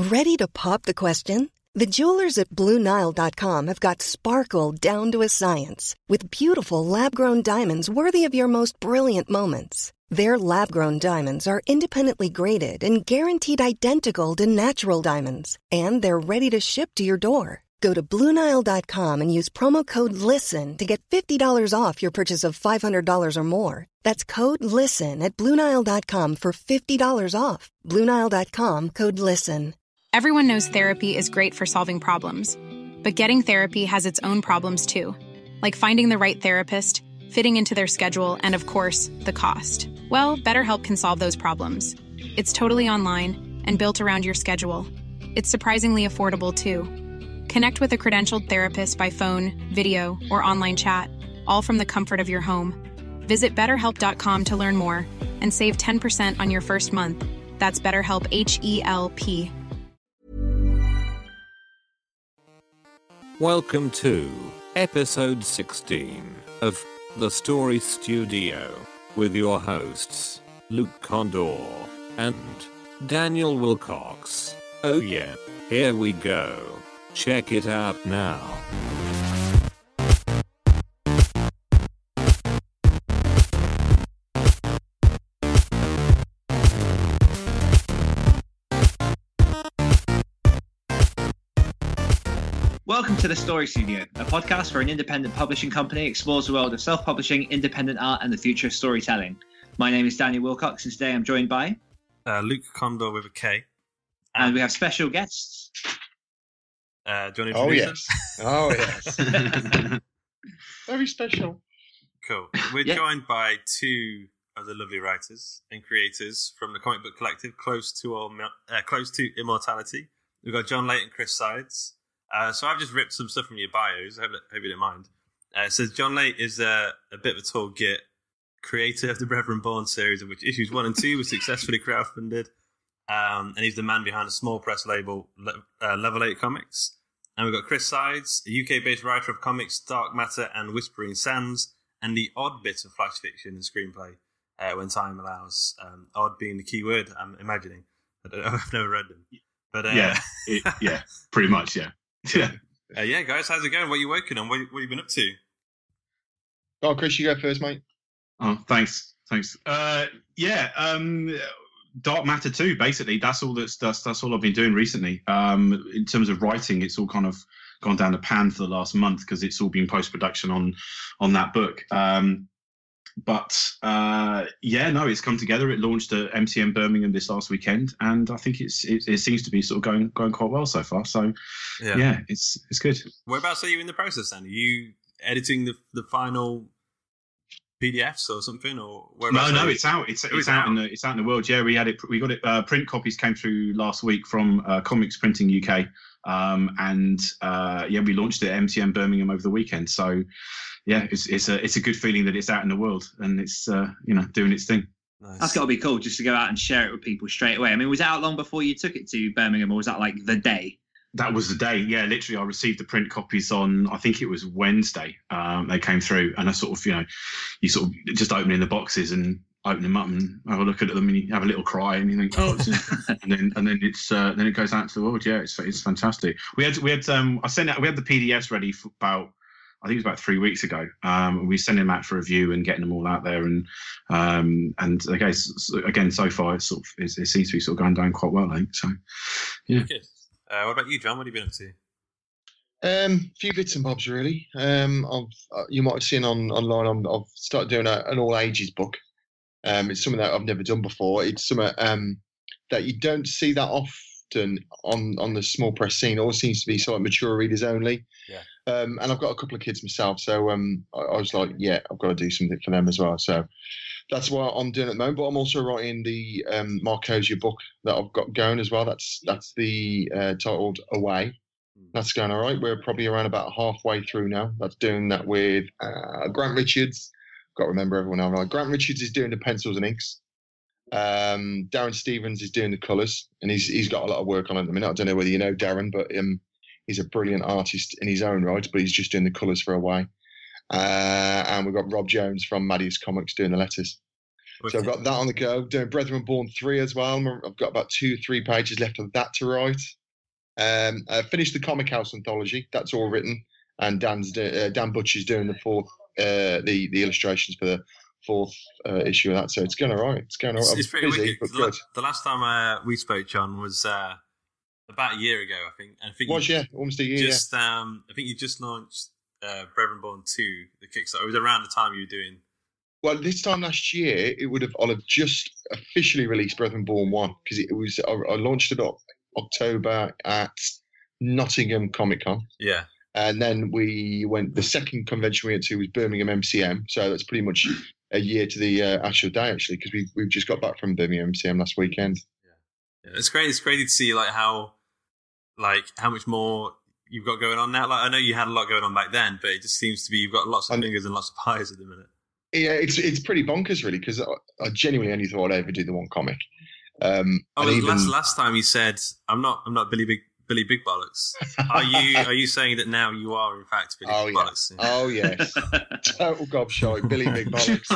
Ready to pop the question? The jewelers at BlueNile.com have got sparkle down to a science with beautiful lab-grown diamonds worthy of your most brilliant moments. Their lab-grown diamonds are independently graded and guaranteed identical to natural diamonds, and they're ready to ship to your door. Go to BlueNile.com and use promo code LISTEN to get $50 off your purchase of $500 or more. That's code LISTEN at BlueNile.com for $50 off. BlueNile.com, code LISTEN. Everyone knows therapy is great for solving problems, but getting therapy has its own problems too, like finding the right therapist, fitting into their schedule, and of course, the cost. Well, BetterHelp can solve those problems. It's totally online and built around your schedule. It's surprisingly affordable too. Connect with a credentialed therapist by phone, video, or online chat, all from the comfort of your home. Visit BetterHelp.com to learn more and save 10% on your first month. That's BetterHelp, H-E-L-P. Welcome to episode 16 of The Story Studio with your hosts, Luke Condor and Daniel Wilcox. Oh yeah, here we go. Check it out now. Welcome to The Story Studio, a podcast where an independent publishing company explores the world of self-publishing, independent art, and the future of storytelling. My name is Daniel Wilcox, and today I'm joined by... Luke Condor with a K. And we have special guests. Do you want to introduce us? Oh, yes. Very special. Cool. We're joined by two of the lovely writers and creators from the comic book collective Close to Immortality. We've got John Layton and Chris Sides. So I've just ripped some stuff from your bios. I hope you don't mind. It says John Layton is a bit of a tall git, creator of the Reverend Bourne series, of which issues 1 and 2 were successfully crowdfunded. And he's the man behind a small press label, Level 8 Comics. And we've got Chris Sides, a UK-based writer of comics, Dark Matter and Whispering Sands, and the odd bit of flash fiction and screenplay when time allows. Odd being the key word, I'm imagining. I've never read them. But yeah, pretty much, yeah. Yeah, guys, how's it going? What are you working on? What have you been up to? Oh, Chris, you go first, mate. Oh, thanks. Dark Matter 2, basically. That's all I've been doing recently. In terms of writing, it's all kind of gone down the pan for the last month because it's all been post-production on that book. It's come together. It launched at MCM Birmingham this last weekend, and I think it seems to be sort of going quite well so far. So yeah, it's good. Whereabouts are you in the process then? Are you editing the final PDFs or something, or no, it's out. It's out in the world. Yeah, we got it. Print copies came through last week from Comics Printing UK, we launched it at MCM Birmingham over the weekend. So yeah, it's a good feeling that it's out in the world and it's doing its thing. Nice. That's got to be cool, just to go out and share it with people straight away. I mean, was it out long before you took it to Birmingham, or was that like the day? That was the day, yeah. Literally, I received the print copies on, I think it was Wednesday. They came through, and I sort of, you sort of just opening the boxes and open them up and have a look at them, and you have a little cry, and you think, oh, and then it goes out to the world. Yeah, it's fantastic. We had we had the PDFs ready for about, I think it was about 3 weeks ago. We sent them out for review and getting them all out there, and again, so far it seems to be sort of going down quite well, I think. So yeah. Good. What about you, John? What have you been up to? A few bits and bobs, really. You might have seen online. I've started doing an all ages book. It's something that I've never done before. It's something that you don't see that often on the small press scene. It always seems to be sort of mature readers only. Yeah. And I've got a couple of kids myself, so I was like, yeah, I've got to do something for them as well. So that's what I'm doing at the moment. But I'm also writing the Marcosia book that I've got going as well. That's the titled Away. That's going all right. We're probably around about halfway through now. That's doing that with Grant Richards. Got to remember everyone else. Right? Grant Richards is doing the pencils and inks. Darren Stevens is doing the colours, and he's got a lot of work on it at the minute. I don't know whether you know Darren, but he's a brilliant artist in his own right, but he's just doing the colours for Away. And we've got Rob Jones from Maddius Comics doing the letters. So I've got that on the go. Doing Brethren Born 3 as well. I've got about 2-3 pages left of that to write. I finished the Comic House anthology. That's all written, and Dan Butcher's doing the fourth, the illustrations for the fourth issue of that. So it's going all right. It's going all right. It's pretty busy, wicked. but good. The last time we spoke, John, was about a year ago, I think. And I think almost a year. I think you just launched Brethren Born 2, the Kickstarter. It was around the time you were doing. Well, this time last year, I'll have just officially released Brethren Born 1 because I launched it up October at Nottingham Comic Con. Yeah. And then the second convention we went to was Birmingham MCM. So that's pretty much a year to the actual day, actually, because we've just got back from Birmingham MCM last weekend. Yeah. It's great. It's crazy to see how much more you've got going on now. Like, I know you had a lot going on back then, but it just seems to be you've got lots of fingers and lots of pies at the minute. Yeah, it's pretty bonkers, really, because I genuinely only thought I'd ever do the one comic. Last time you said, "I'm not Billy Big Bollocks." Are you saying that now you are in fact Billy Big Bollocks? Yeah. Oh yes, total gobshite, Billy Big Bollocks.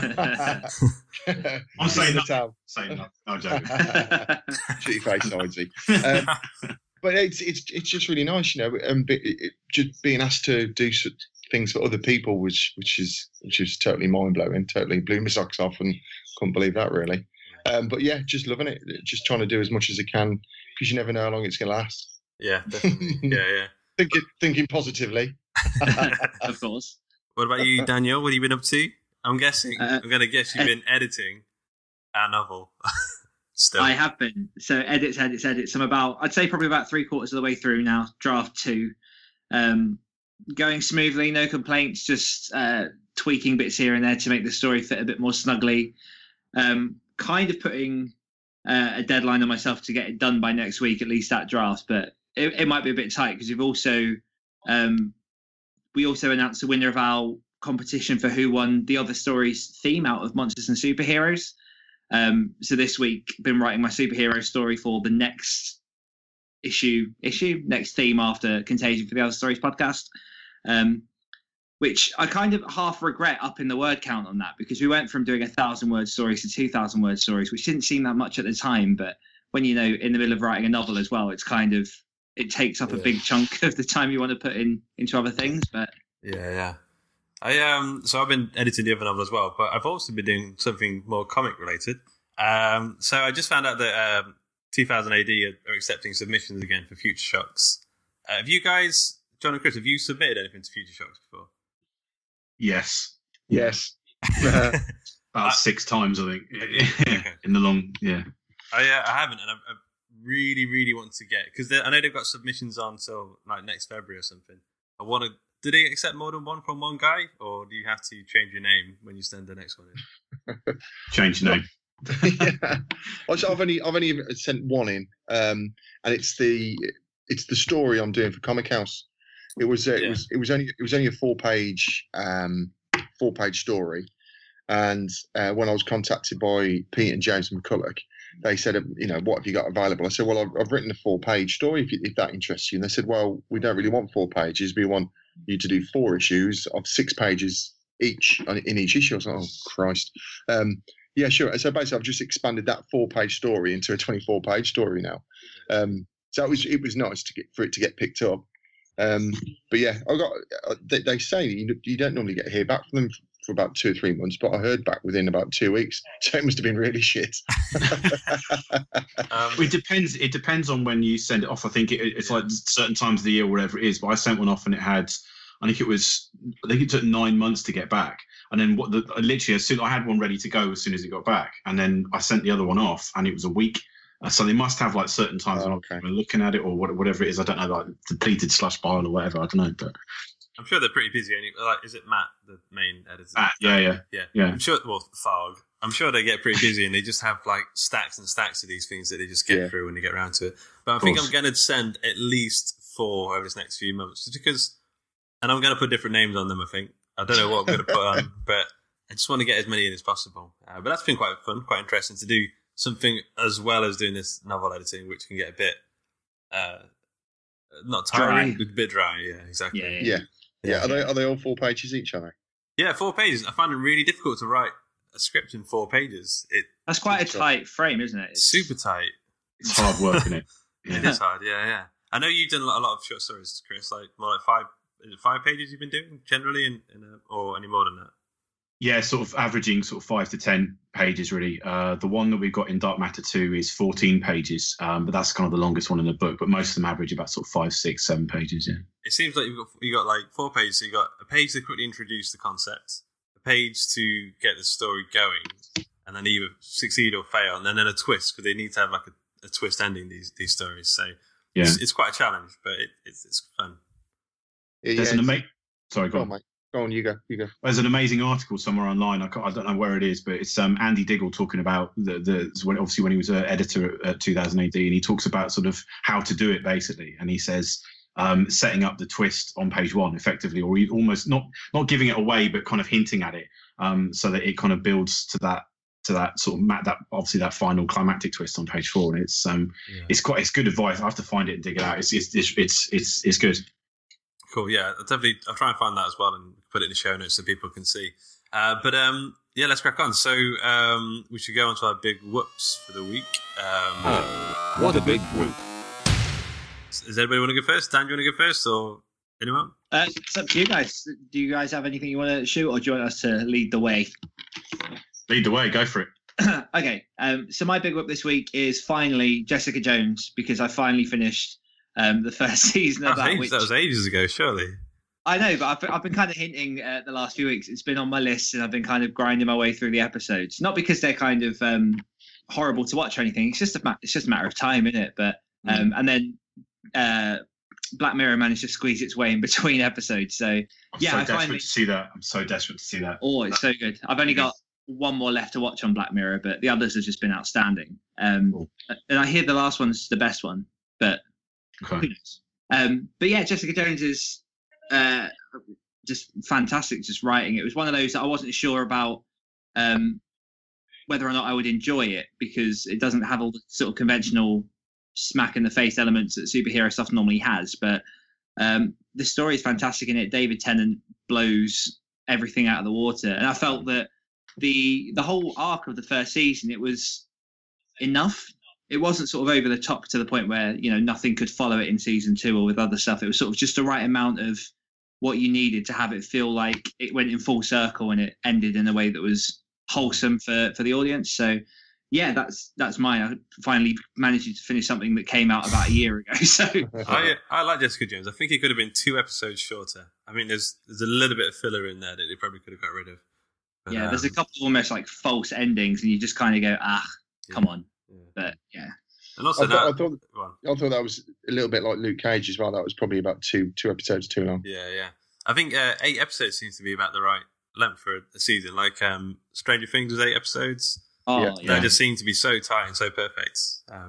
I'm saying that. Saying that. No, I'm joking. Shitty face, Sidesy. But it's just really nice, just being asked to do things for other people, which is totally mind blowing. Totally blew my socks off and couldn't believe that, really. But yeah, just loving it. Just trying to do as much as I can because you never know how long it's going to last. Yeah, definitely. Yeah. Thinking positively. Of course. What about you, Daniel? What have you been up to? I'm going to guess you've been editing a novel. Still. I have been. So edits. I'd say probably about 3/4 of the way through now. Draft 2. Going smoothly, no complaints, just tweaking bits here and there to make the story fit a bit more snugly. Kind of putting a deadline on myself to get it done by next week, at least that draft, but it might be a bit tight because we also announced the winner of our competition for who won the other stories theme out of Monsters and Superheroes. So this week, been writing my superhero story for the next next theme after Contagion for the Other Stories podcast, which I kind of half regret upping the word count on that because we went from doing 1,000-word stories to 2,000-word stories, which didn't seem that much at the time. But when in the middle of writing a novel as well, it's it takes up a big chunk of the time you want to put into other things. But yeah. So I've been editing the other novel as well, but I've also been doing something more comic related. So I just found out that 2000 AD are accepting submissions again for Future Shocks. Have you guys, John and Chris, have you submitted anything to Future Shocks before? Yes. About 6 times, I think. In the long, yeah. I haven't, and I really, really want to get, because I know they've got submissions on till like next February or something. Do they accept more than one from one guy, or do you have to change your name when you send the next one in? Change your name. Yeah. Also, I've only sent one in, and it's the story I'm doing for Comic House. It was only a 4-page story, and when I was contacted by Pete and James McCulloch, they said, what have you got available? I said, well, I've written a 4-page story if that interests you. And they said, well, we don't really want 4 pages. We want you to do 4 issues of 6 pages each in each issue. I was like, oh Christ. Yeah, sure. So basically, I've just expanded that 4-page story into a 24-page story now. So it was nice for it to get picked up. But yeah, they say you don't normally hear back from them for about 2 or 3 months, but I heard back within about 2 weeks. So it must have been really shit. It depends on when you send it off. I think it's like certain times of the year, or whatever it is. But I sent one off and I think it took 9 months to get back. And then literally as soon I had one ready to go as soon as it got back, and then I sent the other one off, and it was a week. So they must have like certain times when I'm looking at it, or whatever it is. I don't know, like depleted /file or whatever. I don't know, but I'm sure they're pretty busy. Like, is it Matt, the main editor? Yeah. I'm sure. Well, Fog. I'm sure they get pretty busy, and they just have like stacks and stacks of these things that they just get through when they get around to it. But I think I'm going to send at least 4 over this next few months, just because. And I'm going to put different names on them. I think I don't know what I'm going to put on, but I just want to get as many in as possible. But that's been quite fun, quite interesting to do something as well as doing this novel editing, which can get a bit not tiring, but a bit dry. Yeah, exactly. Yeah. Are they all 4 pages each? Are they? Yeah, 4 pages. I find it really difficult to write a script in 4 pages. That's quite a tight frame, isn't it? It's super tight. It's hard work, isn't it? Yeah. It is hard, yeah. I know you've done a lot of short stories, Chris, like more like 5 pages you've been doing generally, or any more than that? Yeah, sort of averaging sort of 5 to 10 pages, really. The one that we've got in Dark Matter 2 is 14 pages, but that's kind of the longest one in the book. But most of them average about sort of 5, 6, 7 pages, yeah. It seems like you got like 4 pages. So you got a page to quickly introduce the concept, a page to get the story going, and then either succeed or fail, and then a twist, because they need to have like a twist ending, these stories. So yeah, it's quite a challenge, but it's fun. There's Sorry, go on, mate. Go on, you go. There's an amazing article somewhere online. I don't know where it is, but it's Andy Diggle talking about when he was an editor at 2000 AD, and he talks about sort of how to do it basically. And he says setting up the twist on page 1 effectively, or almost not giving it away, but kind of hinting at it, so that it kind of builds to that sort of that final climactic twist on page 4. And it's good advice. I have to find it and dig it out. It's good. Cool, yeah. I'll try and find that as well and put it in the show notes so people can see. But let's crack on. So we should go on to our big whoops for the week. What a big whoop. Does anybody want to go first? Dan, do you want to go first, or anyone? It's up to you guys. Do you guys have anything you want to shoot, or do you want us to lead the way? Lead the way, go for it. Okay, so my big whoop this week is finally Jessica Jones, because I finally finished the first season of that. That was ages ago, surely. I know, but I've been kind of hinting the last few weeks. It's been on my list, and I've been kind of grinding my way through the episodes. Not because they're kind of horrible to watch or anything. It's just a matter of time, isn't it? But and then Black Mirror managed to squeeze its way in between episodes. So I'm desperate to see that. I'm so desperate to see that. Oh, it's so good. I've only got one more left to watch on Black Mirror, but the others have just been outstanding. Cool. And I hear the last one's the best one, but okay. Who knows? But yeah, Jessica Jones is just fantastic, just writing. It was one of those that I wasn't sure about whether or not I would enjoy it, because it doesn't have all the sort of conventional smack in the face elements that superhero stuff normally has. But the story is fantastic in it. David Tennant blows everything out of the water, and I felt that the whole arc of the first season, it was enough. It wasn't sort of over the top to the point where, nothing could follow it in season 2 or with other stuff. It was sort of just the right amount of what you needed to have it feel like it went in full circle and it ended in a way that was wholesome for the audience. So yeah, that's mine. I finally managed to finish something that came out about a year ago. So I like Jessica Jones. I think it could have been 2 episodes shorter. I mean, there's a little bit of filler in there that they probably could have got rid of. But, yeah, there's a couple of almost like false endings, and you just kind of go, come on. Yeah. But yeah. And also I thought that was a little bit like Luke Cage as well. That was probably about two episodes too long. Yeah. I think 8 episodes seems to be about the right length for a season. Like Stranger Things was 8 episodes. Oh, yeah. They just seem to be so tight and so perfect.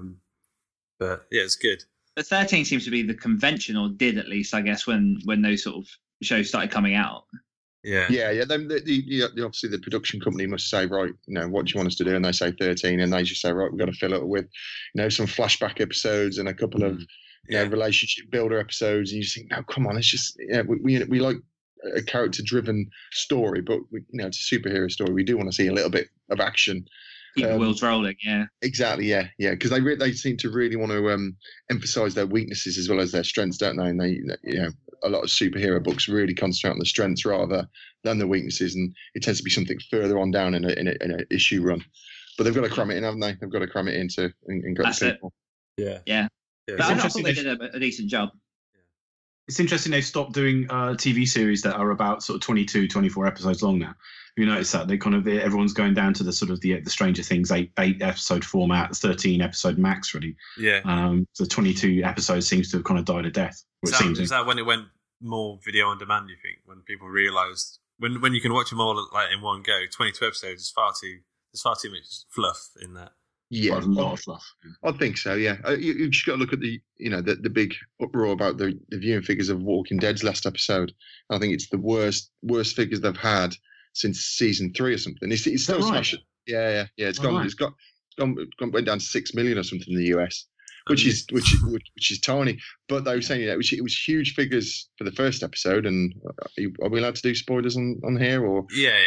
But yeah, it's good. But 13 seems to be the convention, or did at least, I guess, when those sort of shows started coming out. Yeah. Obviously, the production company must say, right, what do you want us to do? And they say 13, and they just say, right, we've got to fill it with, some flashback episodes and a couple of, relationship builder episodes. And you just think, no, come on, it's just, we like a character-driven story, but it's a superhero story. We do want to see a little bit of action. Keep the wheels rolling, yeah. Exactly, yeah, because they seem to really want to emphasise their weaknesses as well as their strengths, don't they? And they, a lot of superhero books really concentrate on the strengths rather than the weaknesses, and it tends to be something further on down in an issue run. But they've got to cram it in, haven't they? They've got to cram it into and get the people. Yeah. But I thought they did a decent job. It's interesting they've stopped doing TV series that are about sort of 22, 24 episodes long now. You notice that everyone's going down to the sort of the Stranger Things 8 episode format, 13 episode max, really. Yeah. So 22 episodes seems to have kind of died a death. Is that when it went more video on demand? You think when people realised when you can watch them all like in one go, 22 episodes is there's far too much fluff in that. Yeah, a lot of fluff. I think so. Yeah, you just got to look at the big uproar about the viewing figures of Walking Dead's last episode. I think it's the worst figures they've had since season 3 or something. It's still smashing. Yeah. It's gone. Right. It's went down to 6 million or something in the US, which is tiny. But they were saying it was huge figures for the first episode. And are we allowed to do spoilers on here or? Yeah.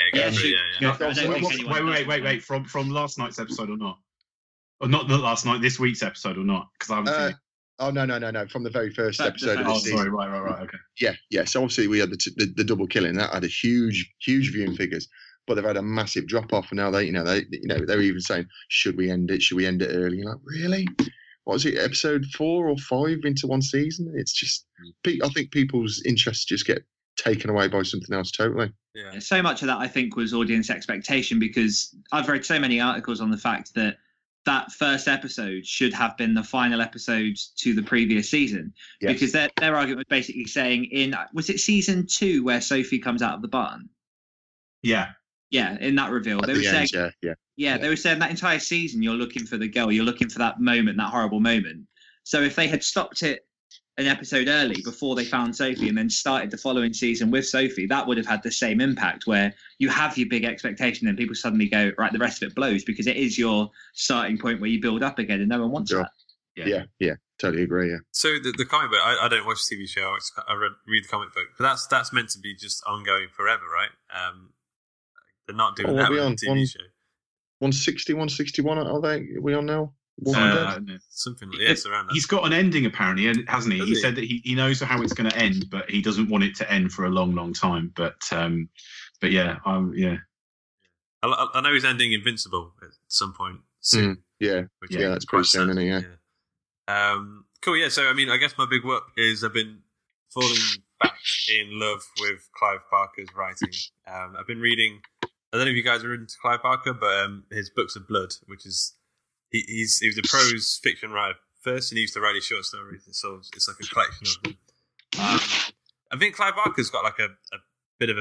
Wait. From last night's episode or not? Or not last night, this week's episode or not? Because I haven't seen it. Oh no! From the very first episode of this season. Sorry, right. Okay. Yeah. So obviously we had the double killing that had a huge viewing figures, but they've had a massive drop off. And now they were even saying, should we end it? Should we end it early? You're like, really? What was it? Episode 4 or 5 into one season? It's just, I think people's interests just get taken away by something else totally. Yeah. So much of that I think was audience expectation, because I've read so many articles on the fact that first episode should have been the final episode to the previous season. Yes. Because their argument was basically saying was it season 2 where Sophie comes out of the barn? Yeah, in that reveal. They were saying, they were saying that entire season you're looking for the girl, you're looking for that moment, that horrible moment. So if they had stopped it an episode early before they found Sophie and then started the following season with Sophie, that would have had the same impact, where you have your big expectation and people suddenly go, right, the rest of it blows, because it is your starting point where you build up again and no one wants that. Yeah, totally agree. Yeah. So the comic book, I don't watch the TV show. I read the comic book, but that's meant to be just ongoing forever, right? They're not doing that with the TV show. 160, 161, are they? Are we on now? Something like yes, around that. He's got an ending apparently, hasn't he? He said that he knows how it's going to end, but he doesn't want it to end for a long, long time. But yeah. I know he's ending Invincible at some point soon. That's pretty soon, isn't it? Yeah. Cool. Yeah. So I mean, I guess my big whoop is I've been falling back in love with Clive Barker's writing. I've been reading. I don't know if you guys are into Clive Barker, but his Books of Blood, which is he was a prose fiction writer first, and he used to write his short stories, so it's like a collection of them. I think Clive Barker's got like a bit of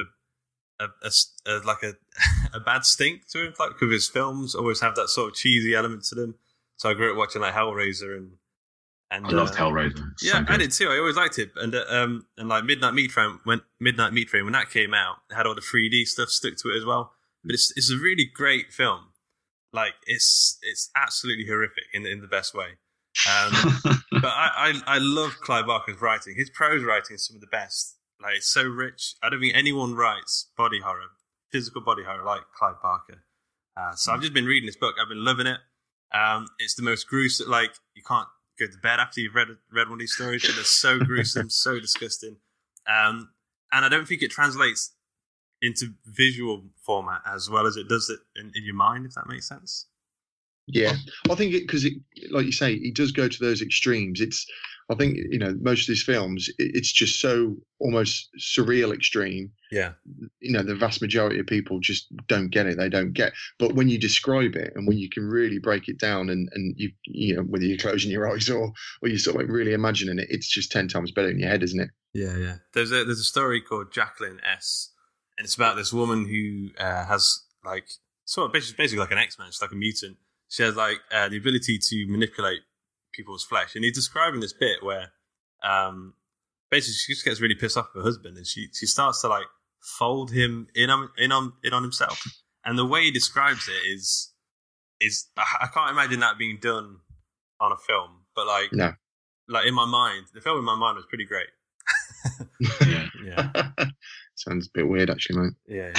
a bad stink to him, like because his films always have that sort of cheesy element to them. So I grew up watching like Hellraiser and I loved Hellraiser. Yeah, I did too. I always liked it, and like Midnight Meat Train when that came out, it had all the 3D stuff stuck to it as well. But it's a really great film. Like it's absolutely horrific in the best way. But I love Clive Barker's writing. His prose writing is some of the best. Like it's so rich. I don't think anyone writes body horror, physical body horror like Clive Barker. So I've just been reading this book. I've been loving it. It's the most gruesome. Like you can't go to bed after you've read one of these stories. They're so gruesome, so disgusting. And I don't think it translates into visual format as well as it does it in your mind, if that makes sense. Yeah, I think because like you say, he does go to those extremes. I think most of these films, it's just so almost surreal extreme. Yeah, the vast majority of people just don't get it. They don't get. But when you describe it and when you can really break it down and you whether you're closing your eyes or you're sort of like really imagining it, it's just 10 times better in your head, isn't it? Yeah. There's a story called Jacqueline S. And it's about this woman who has like sort of basically like an X-Men, she's like a mutant. She has like the ability to manipulate people's flesh. And he's describing this bit where basically she just gets really pissed off with her husband, and she starts to like fold him in on himself. And the way he describes it is I can't imagine that being done on a film, but like in my mind, the film in my mind was pretty great. Yeah. Sounds a bit weird, actually, mate. Yeah.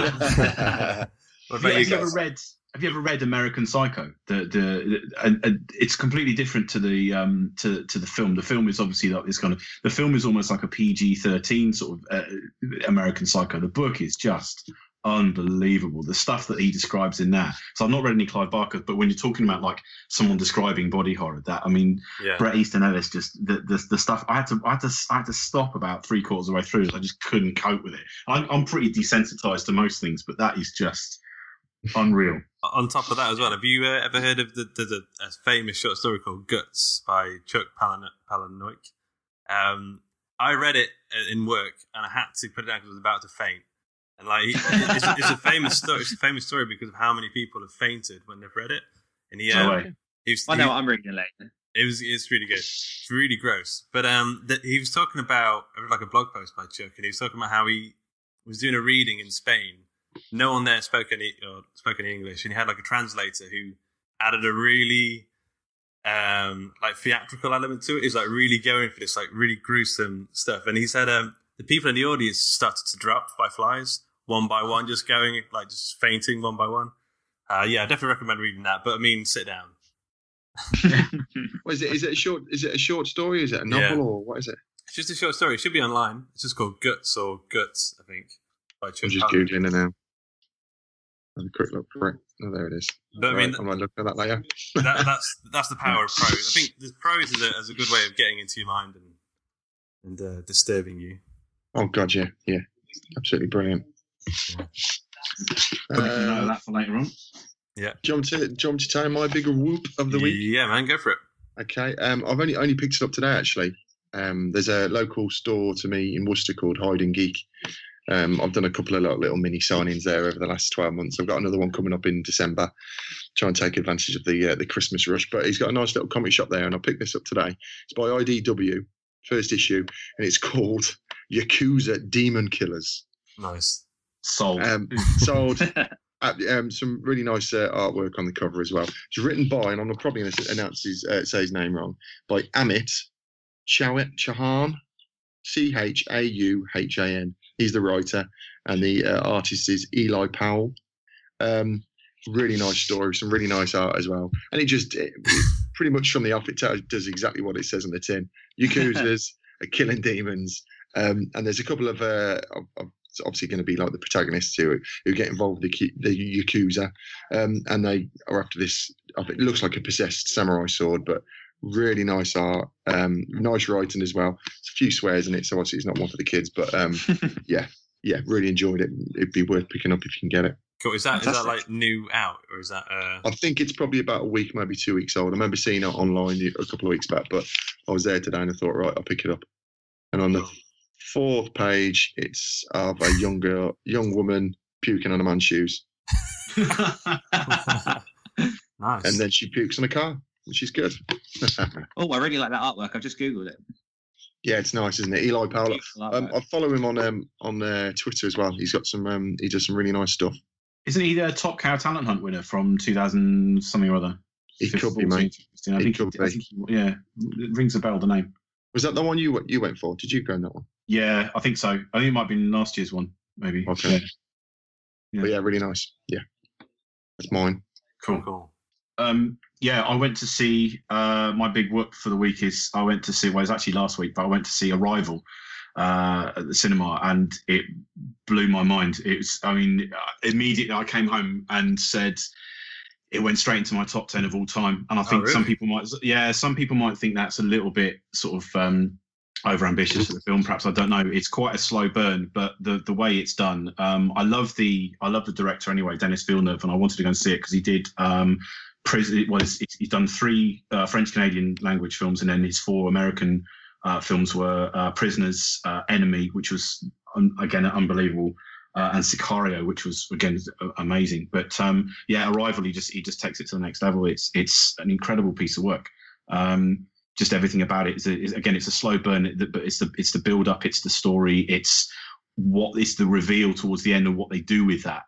Have you ever read American Psycho? It's completely different to the film. The film is obviously like this kind of. The film is almost like a PG-13 sort of American Psycho. The book is just unbelievable. The stuff that he describes in that. So I've not read any Clive Barker, but when you're talking about like someone describing body horror, Bret Easton Ellis, just the stuff. I had to stop about 3/4 of the way through. I just couldn't cope with it. I'm pretty desensitized to most things, but that is just unreal. On top of that as well, have you ever heard of the famous short story called Guts by Chuck Palahniuk? I read it in work and I had to put it down because I was about to faint. And like, it's a famous story. It's a famous story because of how many people have fainted when they've read it. And I know what I'm reading later. It's really good. It's really gross. But he was talking about like a blog post by Chuck, and he was talking about how he was doing a reading in Spain. No one there spoke any English, and he had like a translator who added a really like theatrical element to it. He's like really going for this like really gruesome stuff, and he said the people in the audience started to drop by flies one by one, just going like just fainting one by one. Yeah, I definitely recommend reading that. But I mean, sit down. What is it? Is it a short story? Is it a novel or what is it? It's just a short story. It should be online. It's just called Guts, I think. By I'm just googling it now. Have a quick look for it. Oh, there it is. But I mean, I might look at that later. that's the power of prose. I think the prose is a good way of getting into your mind and disturbing you. Oh God, yeah, absolutely brilliant. Know that for later on. Yeah. Do you want to tell my bigger whoop of the week? Yeah, man, go for it. Okay. I've only picked it up today actually. There's a local store to me in Worcester called Hide and Geek. I've done a couple of little mini signings there over the last 12 months. I've got another one coming up in December. Try and take advantage of the Christmas rush. But he's got a nice little comic shop there, and I picked this up today. It's by IDW, first issue, and it's called Yakuza Demon Killers. Nice. Sold. Some really nice artwork on the cover as well. It's written by, and I'm probably going to say his name wrong, by Amit Chauhan, Chauhan. He's the writer, and the artist is Eli Powell. Really nice story, some really nice art as well. And it pretty much from the off, it does exactly what it says on the tin. Yakuzas are killing demons, and there's a couple of it's obviously going to be like the protagonists who get involved with the Yakuza, and they are after this. It looks like a possessed samurai sword, but really nice art, nice writing as well. There's a few swears in it, so obviously it's not one for the kids, but yeah, really enjoyed it. It'd be worth picking up if you can get it. Cool. Is that like new out, or is that? I think it's probably about a week, maybe 2 weeks old. I remember seeing it online a couple of weeks back, but I was there today and I thought, right, I'll pick it up. And on the 4th page, it's of a young woman puking on a man's shoes. Nice. And then she pukes on a car, which is good. Oh, I really like that artwork. I've just Googled it. Yeah, it's nice, isn't it? Eli Powell. I follow him on Twitter as well. He's got some. He does some really nice stuff. Isn't he the Top Cow Talent Hunt winner from 2000 something or other? He could be, mate. I think it rings a bell. The name. Was that the one you went for? Did you go on that one? Yeah, I think so. I think it might have been last year's one, maybe. Okay. Yeah. But yeah, really nice. Yeah, that's mine. Cool. I went to see my big work for the week is I went to see, well, it was actually last week, but I went to see Arrival at the cinema, and it blew my mind. It was, immediately I came home and said it went straight into my top 10 of all time. And I think some people might think that's a little bit sort of over ambitious for the film. Perhaps, I don't know. It's quite a slow burn, but the way it's done, I love the director anyway, Denis Villeneuve, and I wanted to go and see it because he did. He's done 3 French Canadian language films, and then his 4 American films were Prisoners, Enemy, which was again unbelievable, and Sicario, which was again amazing. But Arrival, he just takes it to the next level. It's an incredible piece of work. Just everything about it it's a slow burn, but it's the build up, it's the story, it's the reveal towards the end and what they do with that.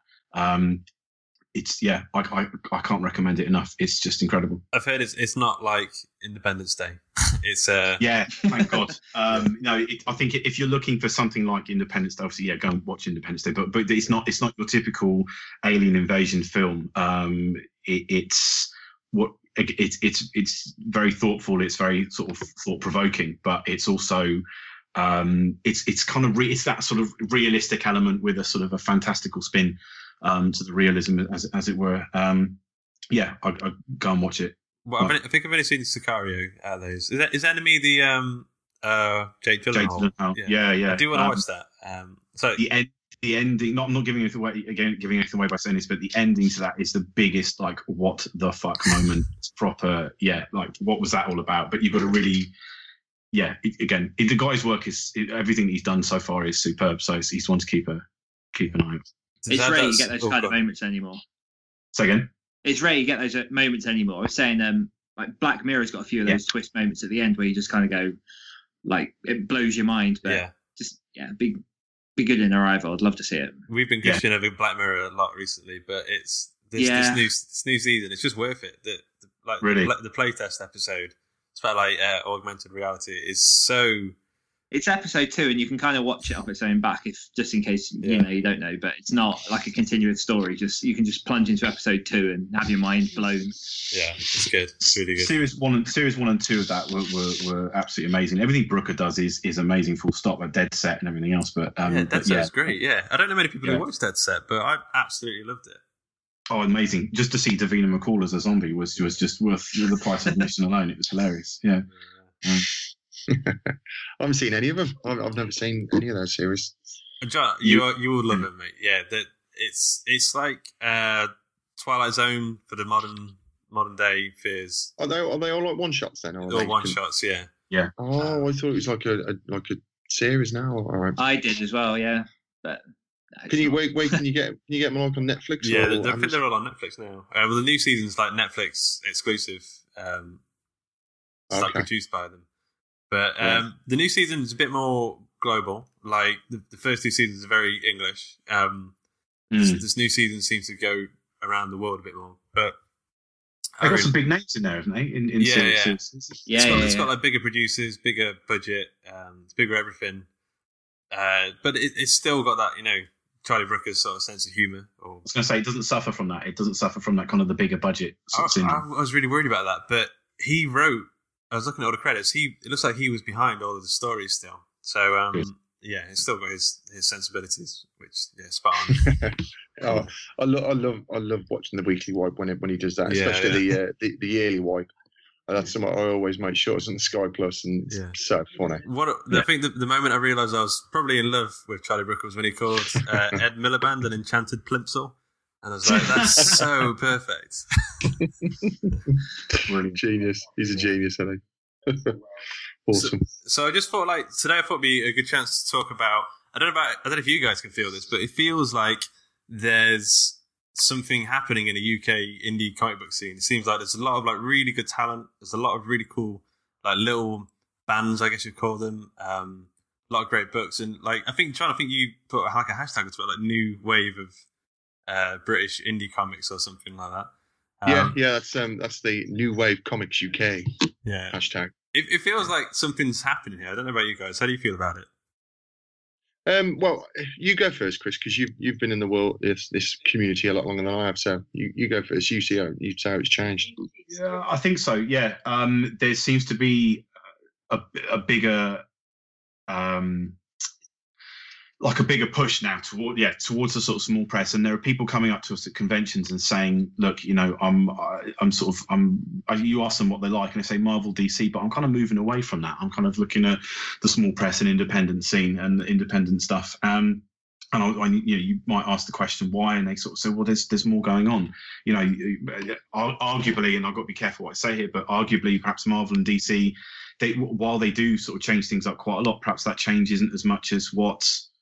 I can't recommend it enough. It's just incredible. I've heard it's not like Independence Day. It's thank God. I think if you're looking for something like Independence Day, obviously, go and watch Independence Day. But it's not your typical alien invasion film. It's very thoughtful. It's very sort of thought provoking, but it's also it's kind of it's that sort of realistic element with a sort of a fantastical spin to the realism, as it were. I'd go and watch it. Well, I think I've only seen Sicario out of those. Is Enemy the Jake Gyllenhaal? Yeah. I do want to watch that. So the ending. I'm not giving it away again. Giving it away by saying this, but the ending to that is the biggest like what the fuck moment. It's proper. Like what was that all about? But you've got to really. The guy's work is everything he's done so far is superb. So he's one to keep an eye on. It's rare you get those kind of moments anymore. Say again? It's rare you get those moments anymore. I was saying, like Black Mirror's got a few of those twist moments at the end where you just kind of go, like, it blows your mind. But be good in Arrival. I'd love to see it. We've been gushing over Black Mirror a lot recently, but it's this new season. It's just worth it. like Really? the playtest episode. It's about like augmented reality. Is so. It's episode 2, and you can kind of watch it off its own back, if just in case you don't know. But it's not like a continuous story. You can just plunge into episode 2 and have your mind blown. Yeah, it's good. It's really good. Series one and 2 of that were absolutely amazing. Everything Brooker does is amazing. Full stop. A Dead Set and everything else. But Dead Set is great. Yeah, I don't know many people who watch Dead Set, but I absolutely loved it. Oh, amazing! Just to see Davina McCall as a zombie was just worth the price of admission alone. It was hilarious. Yeah. I haven't seen any of them. I've never seen any of those series. John, you will love it, mate. Yeah, it's like Twilight Zone for the modern day fears. Are they all like one shots then? Or all one shots, yeah. Yeah. Oh, I thought it was like a series now. All right. I did as well, yeah. But can you wait? Can you get them like on Netflix? Yeah, I think they're all on Netflix now. Well, the new season's like Netflix exclusive. It's like produced by them. But the new season is a bit more global. Like the first 2 seasons are very English. This new season seems to go around the world a bit more. But they've got some big names in there, haven't they? It's got like bigger producers, bigger budget, it's bigger everything. But it's still got that, Charlie Brooker's sort of sense of humour. I was going to say, it doesn't suffer from that. It doesn't suffer from that kind of the bigger budget syndrome. I was really worried about that, but he wrote. I was looking at all the credits. It looks like he was behind all of the stories still. So he's still got his sensibilities, which spot on. I love watching the weekly wipe when he does that, especially the yearly wipe. That's something I always make sure it's on the Sky Plus, and it's so funny. I think the moment I realised I was probably in love with Charlie Brooker was when he called Ed Miliband an enchanted plimsoll. And I was like, that's so perfect. Brilliant. Genius. He's a genius, isn't he? Awesome. So I just thought, today I thought it'd be a good chance to talk about, I don't know if you guys can feel this, but it feels like there's something happening in the UK indie comic book scene. It seems like there's a lot of really good talent. There's a lot of really cool little bands, I guess you'd call them. A lot of great books. And I think you put a hashtag to it, new wave of British indie comics or something like that. That's the New Wave Comics UK hashtag. It feels like something's happening here. I don't know about you guys. How do you feel about it? Well, you go first, Chris, because you've been in the world this community a lot longer than I have. So you go first. You see how it's changed. Yeah, I think so. Yeah, there seems to be a bigger. A bigger push now towards the sort of small press, and there are people coming up to us at conventions and saying, "Look, you ask them what they like, and they say Marvel, DC, but I'm kind of moving away from that. I'm kind of looking at the small press and independent scene and the independent stuff." And you might ask the question why, and they sort of say, "Well, there's more going on." Arguably, and I've got to be careful what I say here, but arguably, perhaps Marvel and DC, while they do sort of change things up quite a lot, perhaps that change isn't as much as what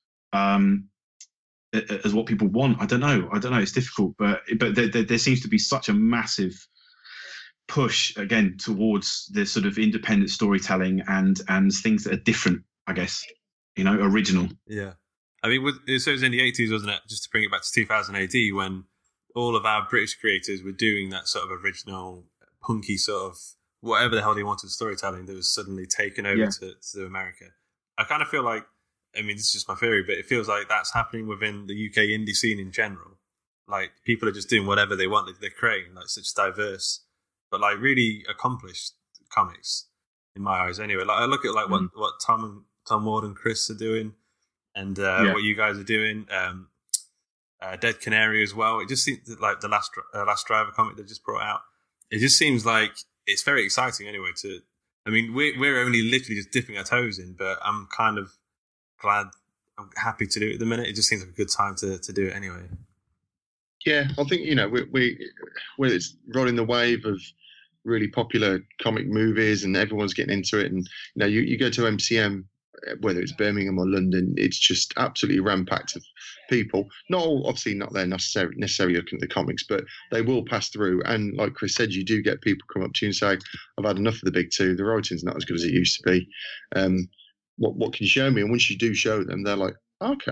people want. I don't know. It's difficult, but there seems to be such a massive push again towards this sort of independent storytelling and things that are different, I guess, original. Yeah. I mean, so it was in the 80s, wasn't it? Just to bring it back to 2000 AD, when all of our British creators were doing that sort of original, punky sort of whatever the hell they wanted storytelling that was suddenly taken over to America. I kind of feel like, I mean, this is just my theory, but it feels like that's happening within the UK indie scene in general. People are just doing whatever they want. They're creating such diverse, but really accomplished comics in my eyes. Anyway, I look at what Tom Ward and Chris are doing, and what you guys are doing. Dead Canary as well. It just seems like the last Driver comic they just brought out. It just seems like it's very exciting. Anyway, we're only literally just dipping our toes in, but I'm kind of glad. I'm happy to do it at the minute. It just seems like a good time to do it anyway. Yeah, I think we're it's riding the wave of really popular comic movies, and everyone's getting into it. And you go to MCM, whether it's Birmingham or London, it's just absolutely rampacked of people. Obviously not there necessarily looking at the comics, but they will pass through. And like Chris said, you do get people come up to you and say, "I've had enough of the big two. The writing's not as good as it used to be. What can you show me?" And once you do show them, they're like, "Okay,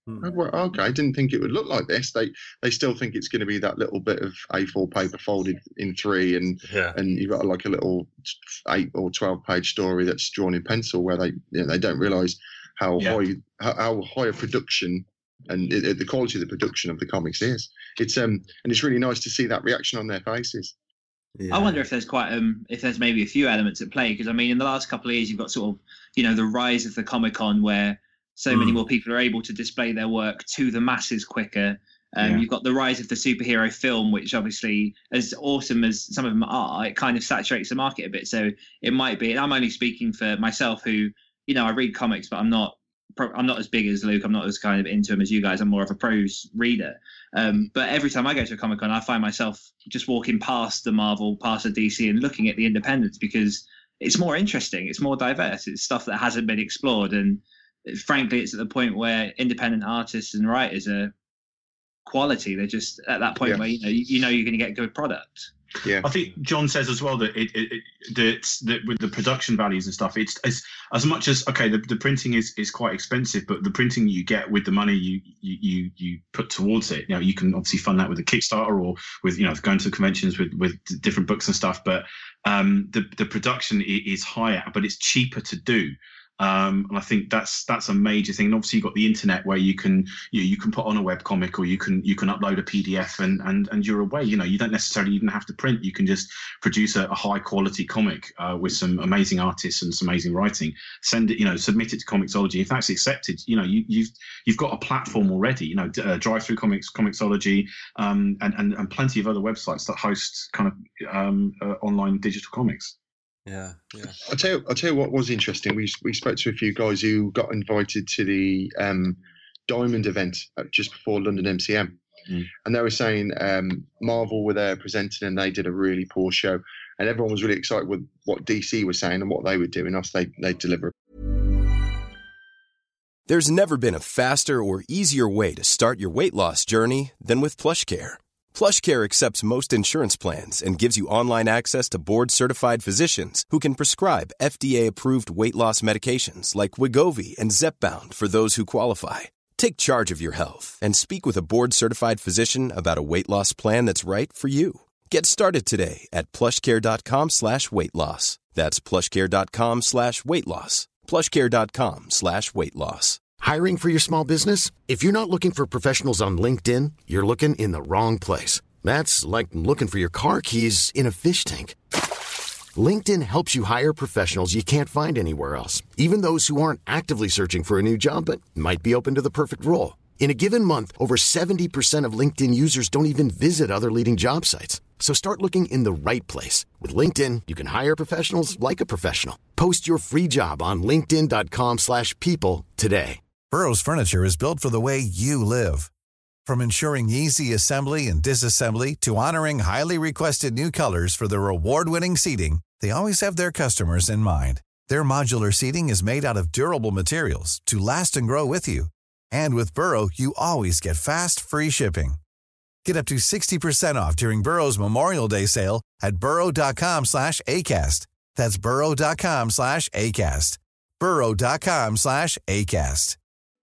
Okay, I didn't think it would look like this. They still think it's going to be that little bit of A4 paper folded in three, and you've got like a little 8 or 12 page story that's drawn in pencil, where they don't realise how high a production and the quality of the production of the comics is. It's and it's really nice to see that reaction on their faces. Yeah. I wonder if there's if there's maybe a few elements at play, because I mean, in the last couple of years, you've got sort of, the rise of the Comic-Con, where so many more people are able to display their work to the masses quicker. You've got the rise of the superhero film, which obviously, as awesome as some of them are, it kind of saturates the market a bit. So it might be, and I'm only speaking for myself, who, I read comics, but I'm not as big as Luke. I'm not as kind of into them as you guys. I'm more of a prose reader. But every time I go to a Comic-Con, I find myself just walking past the Marvel, past the DC, and looking at the independents, because it's more interesting. It's more diverse. It's stuff that hasn't been explored. And frankly, it's at the point where independent artists and writers are quality. They're just at that point where, you're going to get good product. Yeah, I think John says as well that that with the production values and stuff, it's as much as the printing is quite expensive, but the printing you get with the money you put towards it, you can obviously fund that with a Kickstarter or with going to conventions with different books and stuff. But the production is higher, but it's cheaper to do. And I think that's a major thing. And obviously, you've got the internet where you can put on a webcomic, or you can upload a PDF and you're away. You don't necessarily even have to print. You can just produce a high quality comic with some amazing artists and some amazing writing. Send it, submit it to Comixology. If that's accepted, you've got a platform already. Drive Through Comics, Comixology, and plenty of other websites that host kind of online digital comics. Yeah. I'll tell you what was interesting. We spoke to a few guys who got invited to the Diamond event just before London MCM, and they were saying Marvel were there presenting, and they did a really poor show, and everyone was really excited with what DC was saying and what they were doing. They deliver. There's never been a faster or easier way to start your weight loss journey than with PlushCare. PlushCare accepts most insurance plans and gives you online access to board-certified physicians who can prescribe FDA-approved weight loss medications like Wegovy and Zepbound for those who qualify. Take charge of your health and speak with a board-certified physician about a weight loss plan that's right for you. Get started today at plushcare.com/weight loss. That's plushcare.com/weight loss. plushcare.com/weight loss. Hiring for your small business? If you're not looking for professionals on LinkedIn, you're looking in the wrong place. That's like looking for your car keys in a fish tank. LinkedIn helps you hire professionals you can't find anywhere else, even those who aren't actively searching for a new job but might be open to the perfect role. In a given month, over 70% of LinkedIn users don't even visit other leading job sites. So start looking in the right place. With LinkedIn, you can hire professionals like a professional. Post your free job on linkedin.com/people today. Burrow's furniture is built for the way you live. From ensuring easy assembly and disassembly to honoring highly requested new colors for their award-winning seating, they always have their customers in mind. Their modular seating is made out of durable materials to last and grow with you. And with Burrow, you always get fast, free shipping. Get up to 60% off during Burrow's Memorial Day sale at burrow.com/ACAST. That's burrow.com/ACAST. burrow.com/ACAST.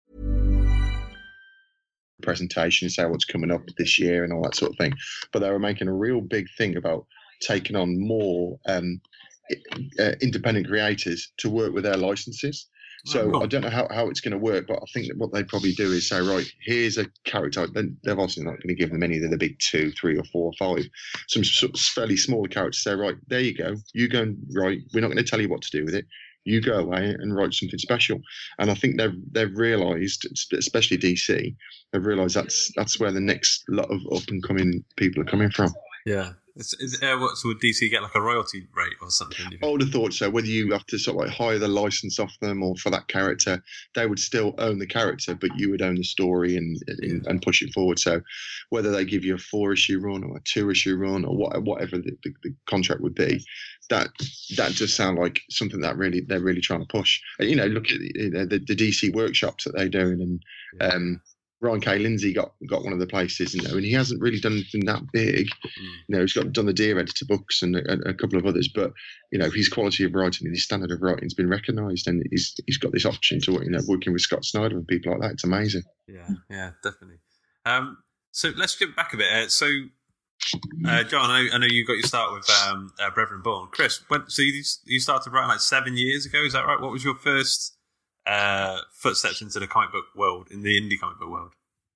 Presentation, say what's coming up this year and all that sort of thing, but they were making a real big thing about taking on more independent creators to work with their licenses. So I don't know how it's going to work, but I think that what they probably do is say, right, here's a character. They're obviously not going to give them any of the big 2, 3, or 4 or 5. Some sort of fairly smaller characters say, right, there you go. You go and write. We're not going to tell you what to do with it. You go away and write something special. And I think they've realised, especially DC, they've realised that's where the next lot of up and coming people are coming from. Yeah. So would DC get like a royalty rate or something? I would have thought so. Whether you have to sort of like hire the license off them or for that character, they would still own the character, but you would own the story and push it forward. So whether they give you a 4-issue run or a 2-issue run or whatever the contract would be, that does sound like something that they're really trying to push. Look at the DC workshops that they're doing, and Ryan K. Lindsay got one of the places, and he hasn't really done anything that big. He's done the Dear Editor books and a couple of others, but his quality of writing and his standard of writing has been recognised, and he's got this option to working with Scott Snyder and people like that. It's amazing. Yeah, definitely. So let's jump back a bit. John, I know you got your start with Brethren Born. Chris, so you started writing like 7 years ago, is that right? What was your first footsteps into the comic book world, in the indie comic book world?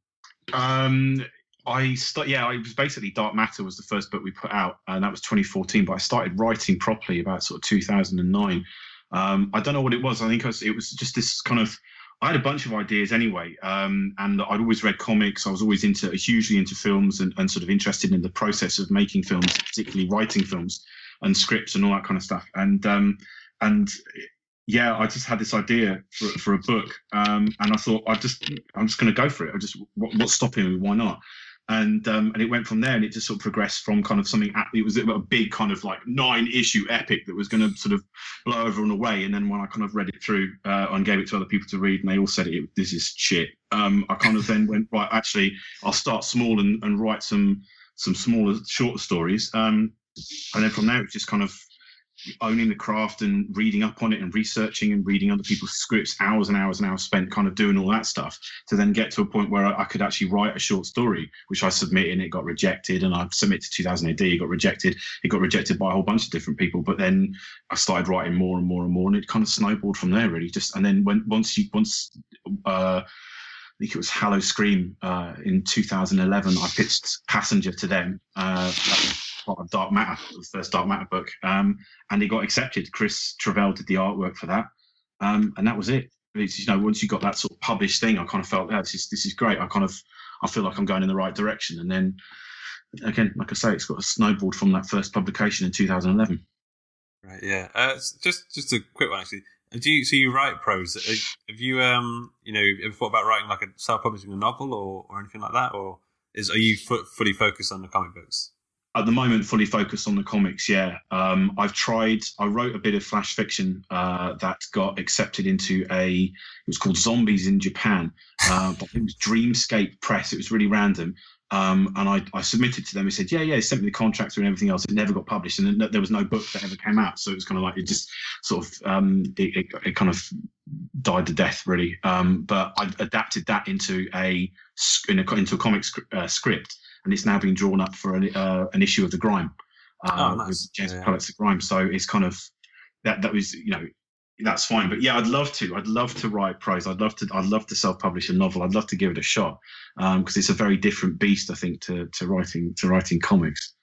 It was basically Dark Matter was the first book we put out, and that was 2014. But I started writing properly about sort of 2009. I don't know what it was. I think it was just this kind of. I had a bunch of ideas anyway, and I'd always read comics. I was always hugely into films and sort of interested in the process of making films, particularly writing films and scripts and all that kind of stuff. And I just had this idea for a book, and I thought I'm just going to go for it. What's stopping me? Why not? And it went from there, and it just sort of progressed from kind of something. It was a big kind of like 9-issue epic that was going to sort of blow everyone away. And then when I kind of read it through and gave it to other people to read, and they all said this is shit. I kind of then went, right, actually, I'll start small and write some smaller short stories. And then from there, it was just kind of owning the craft and reading up on it and researching and reading other people's scripts, hours and hours and hours spent kind of doing all that stuff, to then get to a point where I could actually write a short story, which I submitted and it got rejected. And I submitted to 2000 AD, it got rejected. It got rejected by a whole bunch of different people. But then I started writing more and more and more, and it kind of snowballed from there, really. And then once I think it was Hallow Scream in 2011, I pitched Passenger to them. Part of Dark Matter, the first Dark Matter book, and it got accepted. Chris Travell did the artwork for that, and that was it. It's, once you got that sort of published thing, I kind of felt, this is great. I feel like I'm going in the right direction. And then again, like I say, it's got a snowballed from that first publication in 2011. Right. Yeah. Just a quick one actually. So you write prose? Have you ever thought about writing like a self-publishing a novel or anything like that, or are you fully focused on the comic books? At the moment, fully focused on the comics, yeah. I wrote a bit of flash fiction that got accepted into it was called Zombies in Japan, but it was Dreamscape Press. It was really random. And I submitted to them. They said, yeah, sent me the contract and everything else. It never got published, and there was no book that ever came out. So it was kind of like, it just sort of, it kind of died to death, really. But I adapted that into a comic script. And it's now been drawn up for an issue of The Grime, nice. With James Pollock's The Grime. So it's kind of that was that's fine. But yeah, I'd love to write prose. I'd love to self-publish a novel. I'd love to give it a shot because it's a very different beast, I think, to writing comics.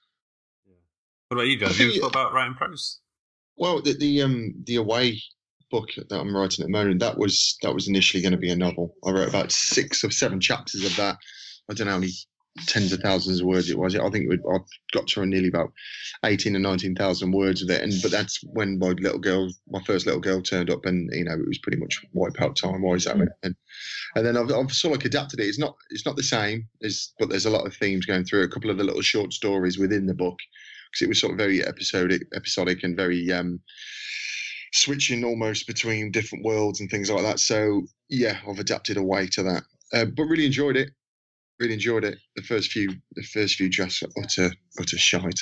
What about you guys? Have you thought about writing prose? Well, the Away book that I'm writing at the moment, that was initially going to be a novel. I wrote about 6 or 7 chapters of that. I don't know how many tens of thousands of words it was. I think I got to nearly about 18 or 19,000 words of it. But that's when my first little girl turned up, and it was pretty much wipe out time wise at it. And then I've sort of like adapted it. It's not the same, but there's a lot of themes going through. A couple of the little short stories within the book, because it was sort of very episodic and very switching almost between different worlds and things like that. So yeah, I've adapted Away to that, but really enjoyed it. Really enjoyed it. The first few drafts are utter shite.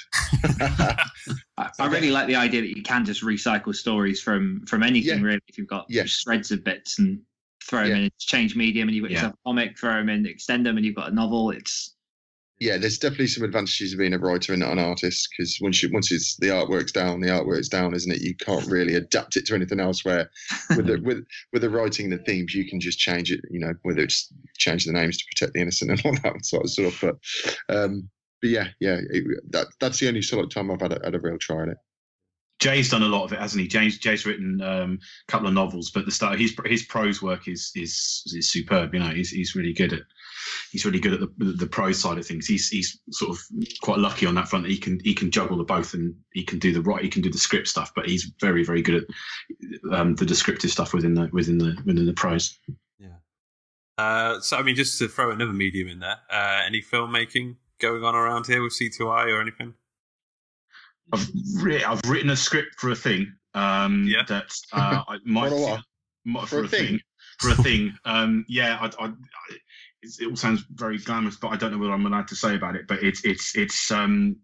I really like the idea that you can just recycle stories from anything, really. If you've got shreds of bits and throw them in, change medium, and you've got yourself a comic, throw them in, extend them, and you've got a novel. There's definitely some advantages of being a writer and not an artist, because once it's the artwork's down, isn't it? You can't really adapt it to anything else. Where with the writing, the themes, you can just change it. Whether it's change the names to protect the innocent and all that sort of stuff. But that's the only sort of time I've had a real try at it. Jay's done a lot of it, hasn't he? Jay's written a couple of novels, but his prose work is superb. He's really good at the prose side of things. He's sort of quite lucky on that front that he can juggle the both, and he can do the script stuff, but he's very, very good at the descriptive stuff within the prose. Yeah. So I mean, just to throw another medium in there, any filmmaking going on around here with C2I or anything? I've written a script for a thing that I might for a thing. For a thing. it all sounds very glamorous, but I don't know what I'm allowed to say about it. But it's an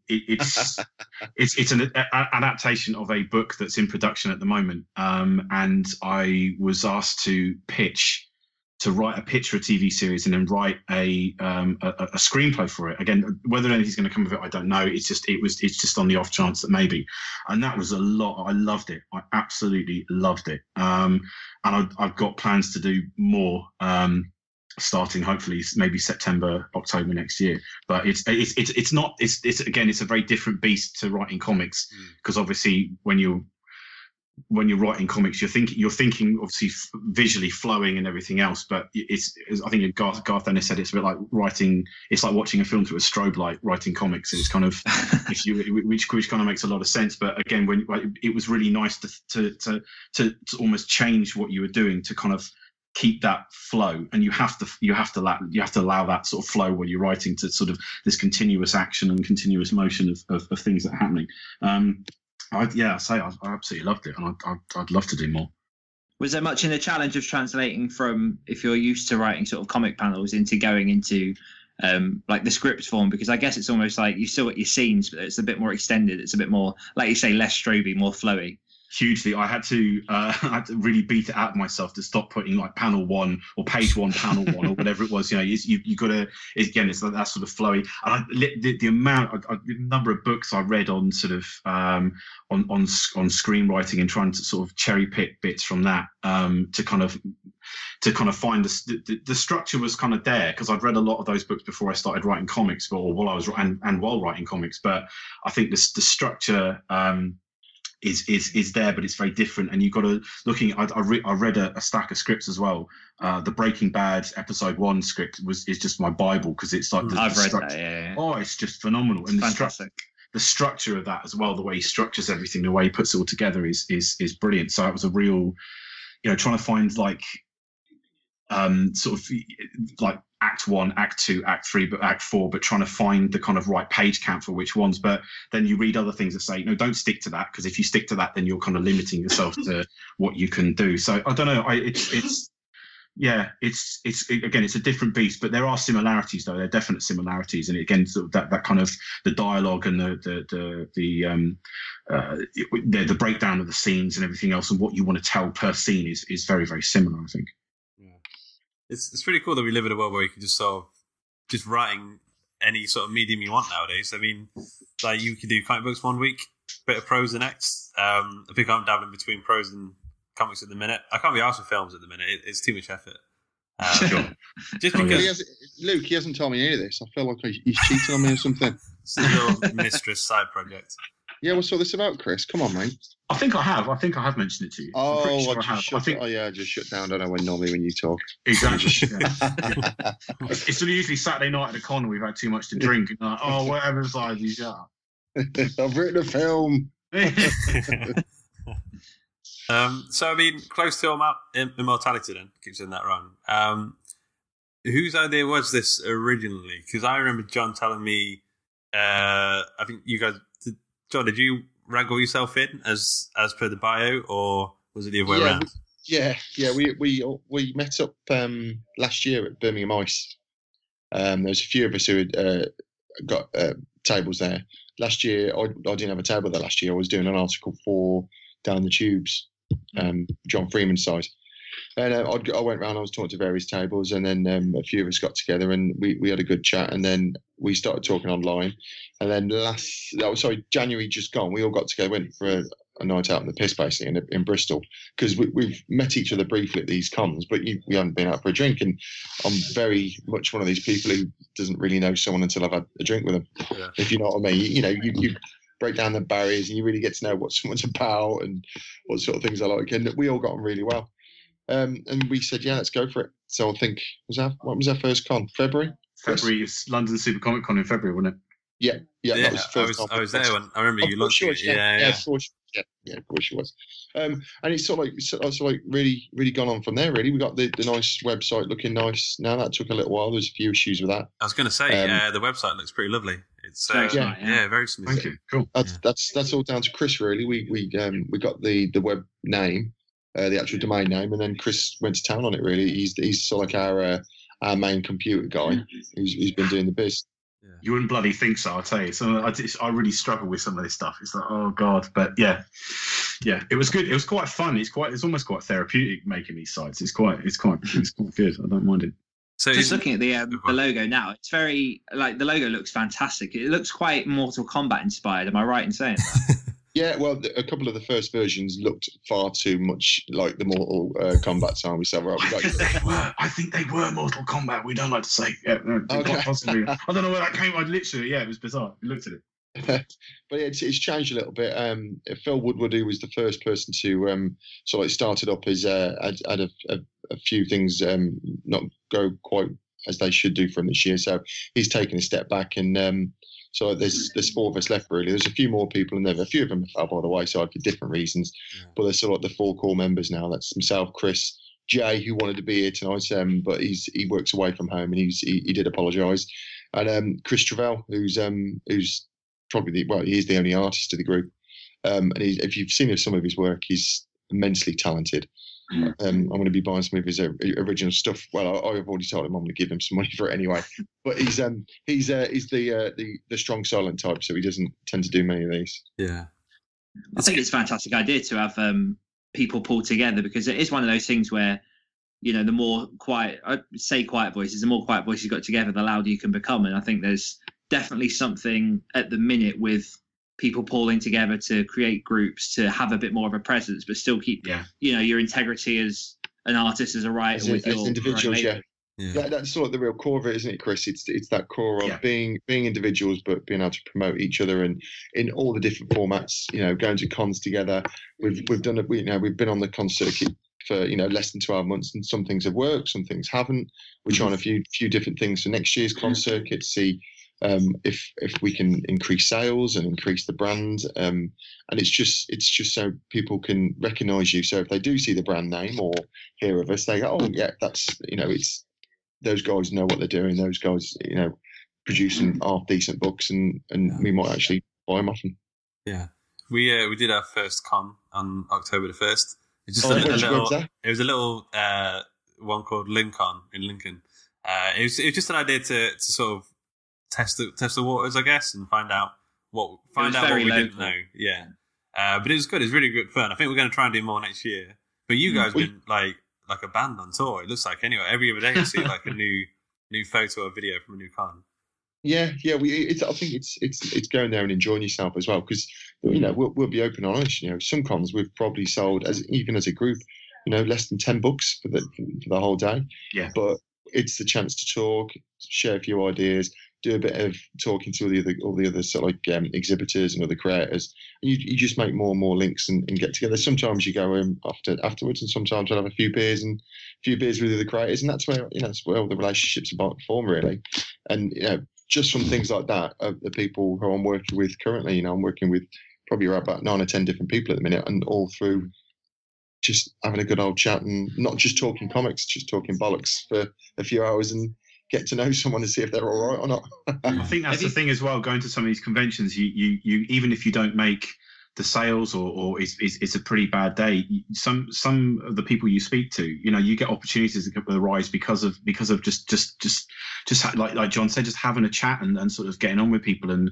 adaptation of a book that's in production at the moment, and I was asked to write a pitch for a TV series and then write a screenplay for it. Again, whether anything's going to come of it, I don't know. It's just on the off chance that maybe. And that was a lot. I loved it. I absolutely loved it. And I've got plans to do more. Starting hopefully maybe September, October next year. But it's a very different beast to writing comics, because obviously when you're writing comics, you're thinking obviously visually flowing and everything else. But it's I think Garth Ennis said it's a bit like writing. It's like watching a film through a strobe light. Writing comics, it's kind of which kind of makes a lot of sense. But again, it was really nice to almost change what you were doing to kind of keep that flow, and you have to allow that sort of flow when you're writing, to sort of this continuous action and continuous motion of things that are happening. I absolutely loved it, and I'd love to do more. Was there much in the challenge of translating from, if you're used to writing sort of comic panels, into going into like the script form? Because I guess it's almost like you still got your scenes, but it's a bit more extended. It's a bit more, like you say, less stroby, more flowy. Hugely. I had to really beat it out of myself to stop putting like panel 1 or page 1, panel 1 or whatever it was. You know, you got to, again, it's like that sort of flowy. And the number of books I read on sort of on screenwriting and trying to sort of cherry pick bits from that to kind of find the structure was kind of there, because I'd read a lot of those books before I started writing comics, or while I was while writing comics. But I think the structure is there, but it's very different. And you've got to I read a stack of scripts as well. The Breaking Bad episode 1 script is just my Bible, because it's like I've read that. Yeah. Oh, it's just phenomenal. And fantastic. The structure of that as well, the way he structures everything, the way he puts it all together is brilliant. So it was a real, trying to find like sort of like Act 1, Act 2, Act 3, but Act 4, but trying to find the kind of right page count for which ones. But then you read other things that say, no, don't stick to that, because if you stick to that, then you're kind of limiting yourself to what you can do. So I don't know. It's a different beast, but there are similarities though. There are definite similarities, and again, sort of that kind of the dialogue and the breakdown of the scenes and everything else, and what you want to tell per scene is very, very similar, I think. It's pretty cool that we live in a world where you can just sort of just writing any sort of medium you want nowadays. I mean, like you can do comic books one week, bit of prose the next. I think I'm dabbling between prose and comics at the minute. I can't be asked for films at the minute. It's too much effort. Sure. Just because Luke, he hasn't told me any of this. I feel like he's cheating on me or something. It's a little mistress side project. Yeah, what's all this about, Chris? Come on, mate. I think I have mentioned it to you. I just shut down. I don't know normally when you talk. Exactly. Yeah. It's usually Saturday night at the con. We've had too much to drink. And like, whatever size you got. I've written a film. So I mean, close to immortality. Then keep saying that wrong. Whose idea was this originally? Because I remember John telling me. I think you guys. John, did you wrangle yourself in as per the bio, or was it the other way around? We met up last year at Birmingham Ice. There was a few of us who had got tables there. Last year, I didn't have a table there last year. I was doing an article for Down the Tubes, John Freeman's site. And I went around, I was talking to various tables, and then a few of us got together and we had a good chat, and then we started talking online. And then January just gone, we all got together, went for a night out in the piss basically in Bristol, because we've met each other briefly at these cons, but we haven't been out for a drink. And I'm very much one of these people who doesn't really know someone until I've had a drink with them, if you know what I mean. You break down the barriers and you really get to know what someone's about and what sort of things I like. And we all got on really well. And we said, yeah, let's go for it. So I think, what was our first con? February? February is London Super Comic Con in February, wasn't it? Yeah. That was the first I was there when I remember you launched it. Yeah, of course she was. And it's sort of like really, really gone on from there, really. We got the nice website looking nice. Now that took a little while. There's a few issues with that. I was going to say, the website looks pretty lovely. It's very smooth. Thank you. Cool. That's all down to Chris, really. We got the web name, the actual domain name, and then Chris went to town on it. Really, he's sort of like our our main computer guy who's been doing the biz. Yeah. You wouldn't bloody think so, I'll tell you. So I really struggle with some of this stuff. It's like, oh God, but yeah, it was good. It was quite fun. It's almost quite therapeutic making these sites. It's quite good. I don't mind it. So just looking at the logo now, it's very the logo looks fantastic. It looks quite Mortal Kombat inspired. Am I right in saying that? Yeah, well, a couple of the first versions looked far too much like the Mortal Kombat time. So I think they were Mortal Kombat. We don't like to say. Yeah, no, okay. Possibly. I don't know where that came. It was bizarre. We looked at it. But it's changed a little bit. Phil Woodward, who was the first person to sort of started up, had a few things not go quite as they should do from this year. So he's taken a step back, and so there's 4 of us left really. There's a few more people, and a few of them fell by the wayside for different reasons. Yeah. But there's sort of the 4 core members now. That's myself, Chris, Jay, who wanted to be here tonight, but he works away from home, and he did apologise, and Chris Travell, who's probably he's the only artist of the group, and if you've seen some of his work, he's immensely talented. I'm going to be buying some of his original stuff. Well, I've already told him I'm going to give him some money for it anyway. But he's the strong silent type, so he doesn't tend to do many of these. Yeah, I think it's a fantastic idea to have people pull together, because it is one of those things where, the more quiet voices, the more quiet voices got together, the louder you can become. And I think there's definitely something at the minute with people pulling together to create groups to have a bit more of a presence, but still keep your integrity as an artist, as a writer, with your individuals. That's sort of the real core of it, isn't it, Chris? It's that core of being individuals, but being able to promote each other and in all the different formats. Going to cons together. We've done it. We've been on the con circuit for less than 12 months, and some things have worked, some things haven't. We're trying a few different things for next year's con circuit to see if we can increase sales and increase the brand, and it's just so people can recognise you. So if they do see the brand name or hear of us, they go, oh yeah, that's it's those guys know what they're doing. Those guys producing half decent books, and we might actually buy them off them. Yeah, we did our first con on October the 1st. It's just it was a little one called Lincoln in Lincoln. It was just an idea to sort of test the waters, I guess, and find out what we didn't know. Yeah, but it was good. It was really good fun. I think we're going to try and do more next year. But you guys have been like a band on tour. It looks like anyway. Every other day you see like a new photo or video from a new con. Yeah. I think it's going there and enjoying yourself as well, because we'll be open and honest. Some cons we've probably sold even as a group, less than 10 books for the whole day. Yeah, but it's the chance to talk, share a few ideas, do a bit of talking to all the other sort of like exhibitors and other creators. You just make more and more links and get together. Sometimes you go afterwards, and sometimes we'll have a few beers with other creators, and that's where that's where all the relationships are formed really. And just from things like that, the people who I'm working with currently, I'm working with probably around about 9 or 10 different people at the minute, and all through just having a good old chat and not just talking comics, just talking bollocks for a few hours and get to know someone to see if they're all right or not. I think that's the thing as well. Going to some of these conventions, you even if you don't make the sales or it's a pretty bad day, some of the people you speak to, you get opportunities that arise because of just like John said, just having a chat and sort of getting on with people, and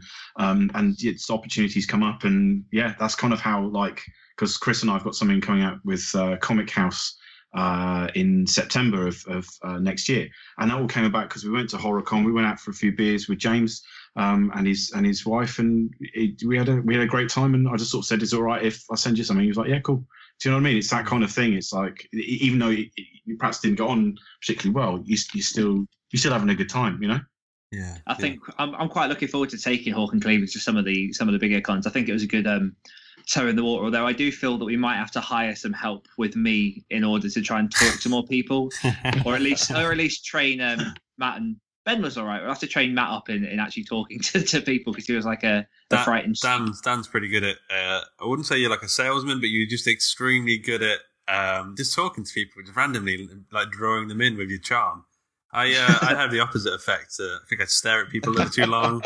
it's opportunities come up, and that's kind of how, because Chris and I have got something coming out with Comic House in September of next year, and that all came about because we went to HorrorCon. We went out for a few beers with James and his wife, and we had a great time. And I just sort of said, "It's all right if I send you something?" He was like, "Yeah, cool." Do you know what I mean? It's that kind of thing. It's like, even though you perhaps didn't go on particularly well, you're still having a good time, Yeah, I think I'm quite looking forward to taking Hawk and Cleavage to some of the bigger cons. I think it was a good toe in the water, although I do feel that we might have to hire some help with me in order to try and talk to more people, or at least train Matt. And Ben was all right. We'll have to train Matt up in actually talking to people, because he was like a frightened. Dan's pretty good at. I wouldn't say you're like a salesman, but you're just extremely good at just talking to people, just randomly, like drawing them in with your charm. I have the opposite effect. I think I stare at people a little too long.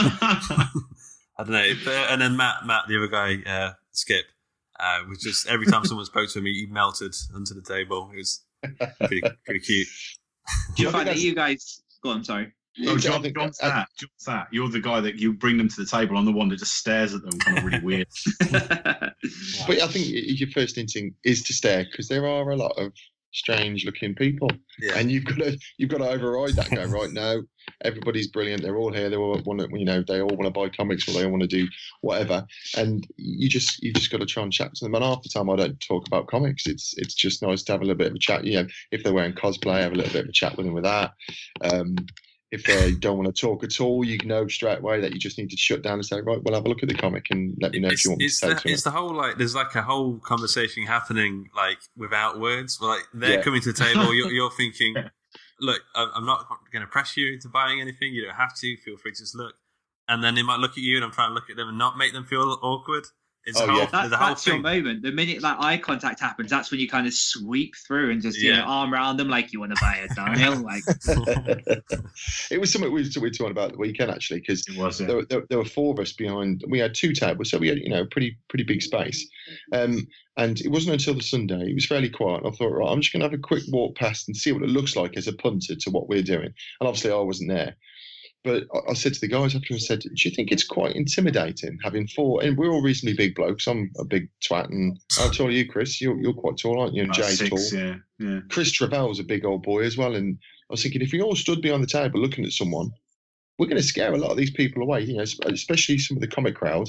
I don't know. And then Matt, the other guy, Skip, was just every time someone spoke to him, he melted onto the table. It was pretty cute. Do you find that you guys? Go on, sorry. Oh, John's that. You're the guy that you bring them to the table. I'm the one that just stares at them, kind of really weird. But I think your first instinct is to stare, because there are a lot of strange-looking people, and you've got to override that. And go, right, no, everybody's brilliant. They're all here. They all want to, they all want to buy comics, or they all want to do whatever. And you just got to try and chat to them. And half the time, I don't talk about comics. It's just nice to have a little bit of a chat. If they're wearing cosplay, have a little bit of a chat with them with that. If they don't want to talk at all, you know straight away that you just need to shut down and say, right, well, have a look at the comic and let me know if you want me to say something. It's the whole, there's a whole conversation happening, without words. They're coming to the table, you're thinking, look, I'm not going to press you into buying anything. You don't have to. Feel free to just look. And then they might look at you, and I'm trying to look at them and not make them feel awkward. That's your moment. The minute eye contact happens, that's when you kind of sweep through and just arm around them like you want to buy it, Daniel. It was something we were talking about the weekend, actually, because there were four of us behind. We had two tables, so we had a pretty big space. And it wasn't until the Sunday, it was fairly quiet. And I thought, right, I'm just going to have a quick walk past and see what it looks like as a punter to what we're doing. And obviously, I wasn't there. But I said to the guys after, I said, do you think it's quite intimidating having four? And we're all reasonably big blokes. I'm a big twat. And how tall are you, Chris? You're quite tall, aren't you? And Jay's 6, tall. Yeah. Chris Travell's a big old boy as well. And I was thinking, if we all stood behind the table looking at someone, we're going to scare a lot of these people away, especially some of the comic crowd.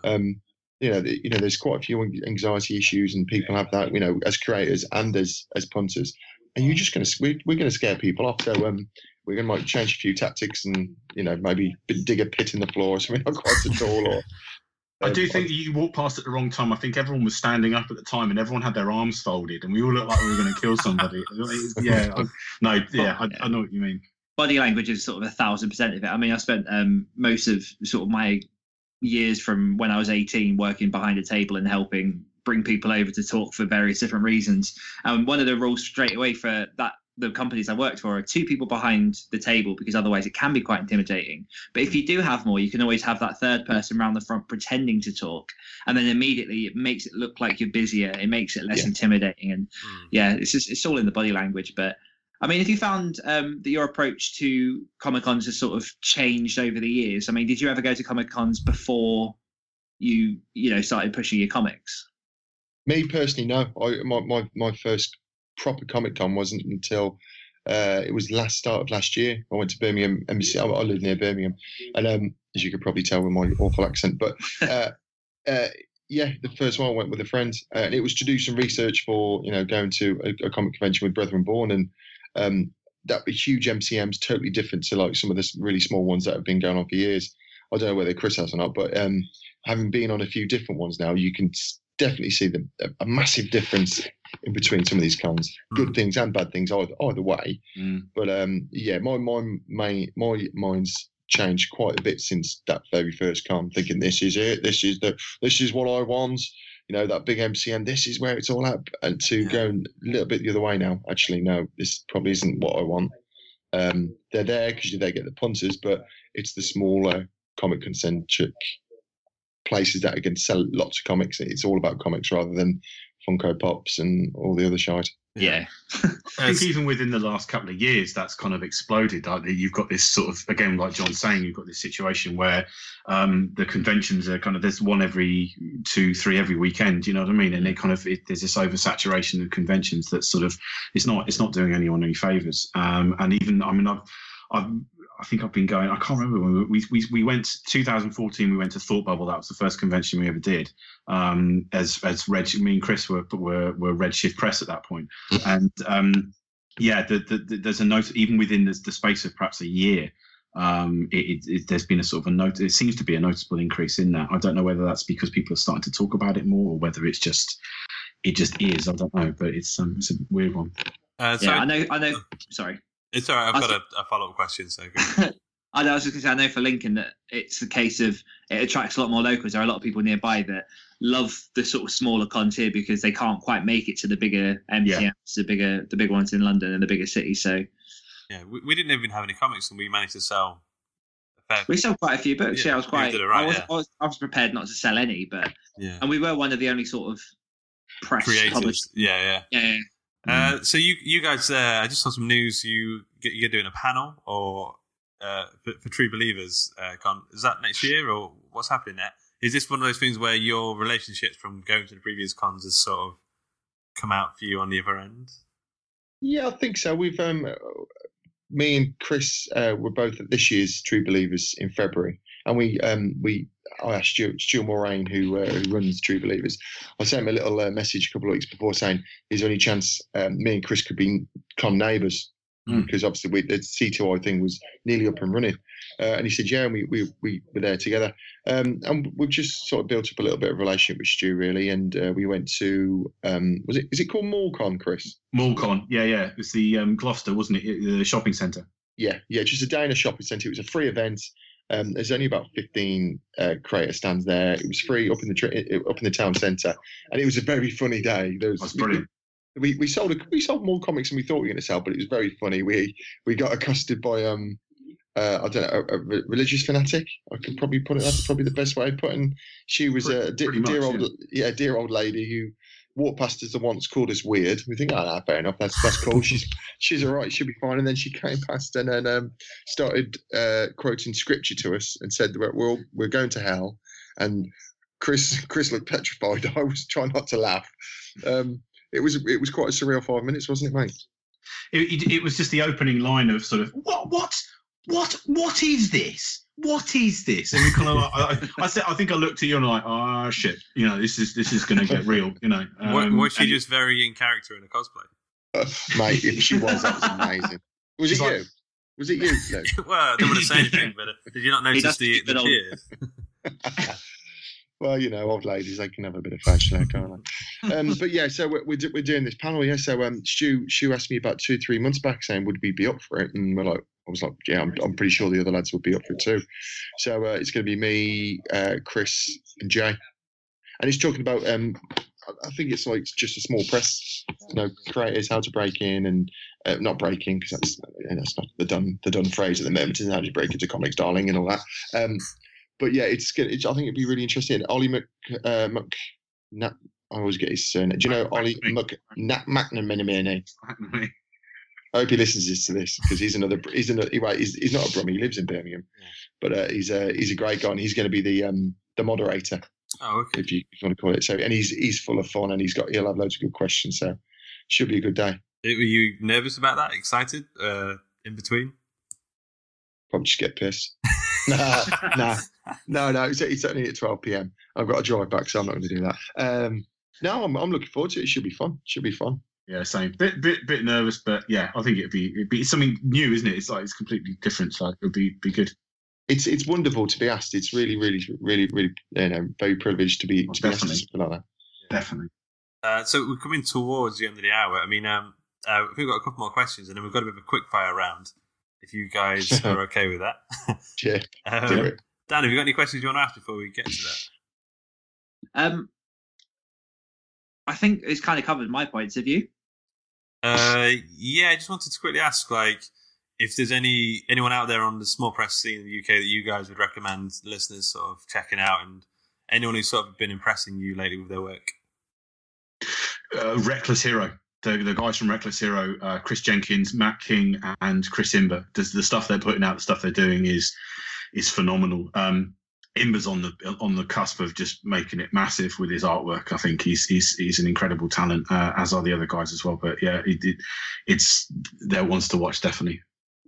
There's quite a few anxiety issues, and people have that, as creators and as punters. And we're going to scare people off. So, we're going to might change a few tactics and, maybe dig a pit in the floor or something, not quite at all. Or, I do think you walked past at the wrong time. I think everyone was standing up at the time and everyone had their arms folded and we all looked like we were going to kill somebody. I know what you mean. Body language is sort of 1,000% of it. I mean, I spent most of sort of my years from when I was 18 working behind a table and helping bring people over to talk for various different reasons. And one of the rules straight away for the companies I worked for are 2 people behind the table, because otherwise it can be quite intimidating. But if you do have more, you can always have that third person around the front pretending to talk, and then immediately it makes it look like you're busier. It makes it less intimidating, and it's all in the body language. But I mean, if you found that your approach to Comic-Cons has sort of changed over the years, I mean, did you ever go to Comic-Cons before you started pushing your comics? Me personally, no. My first proper Comic-Con wasn't until it was start of last year. I went to Birmingham Embassy. I live near Birmingham, and as you could probably tell with my awful accent, but the first one I went with a friend, and it was to do some research for going to a comic convention with Brethren Born, and that huge MCM's totally different to like some of the really small ones that have been going on for years. I don't know whether Chris has or not, but having been on a few different ones now, you can definitely see a massive difference in between some of these cons. Good things and bad things either way. But my mind's changed quite a bit since that very first con, thinking this is it, this is what I want, that big MCN, this is where it's all at, and to go a little bit the other way now. Actually, no, this probably isn't what I want. They're there because they get the punters, but it's the smaller comic concentric places that are going to sell lots of comics. It's all about comics rather than Funko Pops and all the other shite. Yeah. I think even within the last couple of years, that's kind of exploded. You've got this sort of, again, like John's saying, you've got this situation where the conventions are kind of, there's one every 2-3 every weekend, you know what I mean? And there's this oversaturation of conventions that sort of, it's not doing anyone any favours. And even, I mean, I think I've been going, I can't remember when we went 2014, we went to Thought Bubble. That was the first convention we ever did. As Red, me and Chris were Redshift Press at that point. And there's a note, even within the space of perhaps a year, there's been a sort of it seems to be a noticeable increase in that. I don't know whether that's because people are starting to talk about it more or whether it just is. I don't know, but it's a weird one. I know. Sorry. It's all right. I've got a follow-up question. So I was just going to say, I know for Lincoln that it's a case of it attracts a lot more locals. There are a lot of people nearby that love the sort of smaller cons here because they can't quite make it to the bigger MCMs, the big ones in London and the bigger cities. So we didn't even have any comics, and we managed to sell a fair. We sold quite a few books. I was quite. I was prepared not to sell any, but and we were one of the only sort of press creators. publishers. Yeah. So you guys, I just saw some news. You're doing a panel or for True Believers Con. Is that next year or what's happening there? Is this one of those things where your relationships from going to the previous cons has sort of come out for you on the other end? Yeah, I think so. We've me and Chris were both at this year's True Believers in February, and I asked Stuart Moraine, who runs True Believers. I sent him a little message a couple of weeks before saying, "Is there any chance me and Chris could be con neighbours?" Because obviously the C2I thing was nearly up and running, and he said, "Yeah," and we were there together, and we've just sort of built up a little bit of a relationship with Stu, really. And we went to is it called Mallcon, Chris? Mallcon, yeah. It was the Gloucester, wasn't it? The shopping centre. Yeah, just a day in a shopping centre. It was a free event. There's only about 15 creator stands there. It was free up in the town centre, and it was a very funny day. That's brilliant. We sold more comics than we thought we were going to sell, but it was very funny. We got accosted by I don't know, a religious fanatic. I can probably put it. That's probably the best way of putting. She was a dear old lady who walked past us once, called us weird. We think, fair enough. That's cool. She's all right. She'll be fine. And then she came past and then started quoting scripture to us and said that we're going to hell. And Chris looked petrified. I was trying not to laugh. It was quite a surreal 5 minutes, wasn't it, mate? It was just the opening line of sort of what is this? What is this? And we kind of I think I looked at you and I'm like, oh shit, this is going to get real, Was she just very in character in a cosplay? Mate, if she was, that was amazing. Was it you? No. Well, I don't want to say anything, but did you not notice the cheers? Well, old ladies, they can have a bit of fashion there, can't they? But yeah, so we're doing this panel, yeah. So Stu asked me about 2-3 months back saying, would we be up for it? And I was like, yeah, I'm pretty sure the other lads would be up for it too. So it's going to be me, Chris and Jay. And it's talking about, I think it's like just a small press, creators, how to break in and not break in, because that's not the done phrase at the moment, is how to break into comics, darling, and all that. But yeah, I think it'd be really interesting. Ollie I always get his surname. Do you know Ollie McNamee? I hope he listens to this because he's not a Brummie. He lives in Birmingham, but he's a great guy, and he's going to be the moderator. Oh, okay. If you want to call it so. And he's full of fun, and he'll have loads of good questions. So should be a good day. Were you nervous about that? Excited? In between? Probably just get pissed. No. It's only at 12 p.m. I've got to drive back, so I'm not going to do that. No, I'm looking forward to it. It should be fun. Yeah, same. Bit nervous, but yeah, I think it'd be something new, isn't it? It's completely different, so it'll be good. It's wonderful to be asked. It's really, really, really, really, very privileged to be asked to something like that. Definitely. So we're coming towards the end of the hour. I mean, we've got a couple more questions, and then we've got a bit of a quick fire round. If you guys are okay with that. Yeah. Dan, have you got any questions you want to ask before we get to that? I think it's kind of covered my points. Have you? Yeah, I just wanted to quickly ask, if there's anyone out there on the small press scene in the UK that you guys would recommend listeners sort of checking out, and anyone who's sort of been impressing you lately with their work. Reckless Hero. The guys from Reckless Hero, Chris Jenkins, Matt King, and Chris Imber. The stuff they're putting out, the stuff they're doing is phenomenal. Imber's on the cusp of just making it massive with his artwork. I think he's an incredible talent, as are the other guys as well. But yeah, it's they're ones to watch, definitely.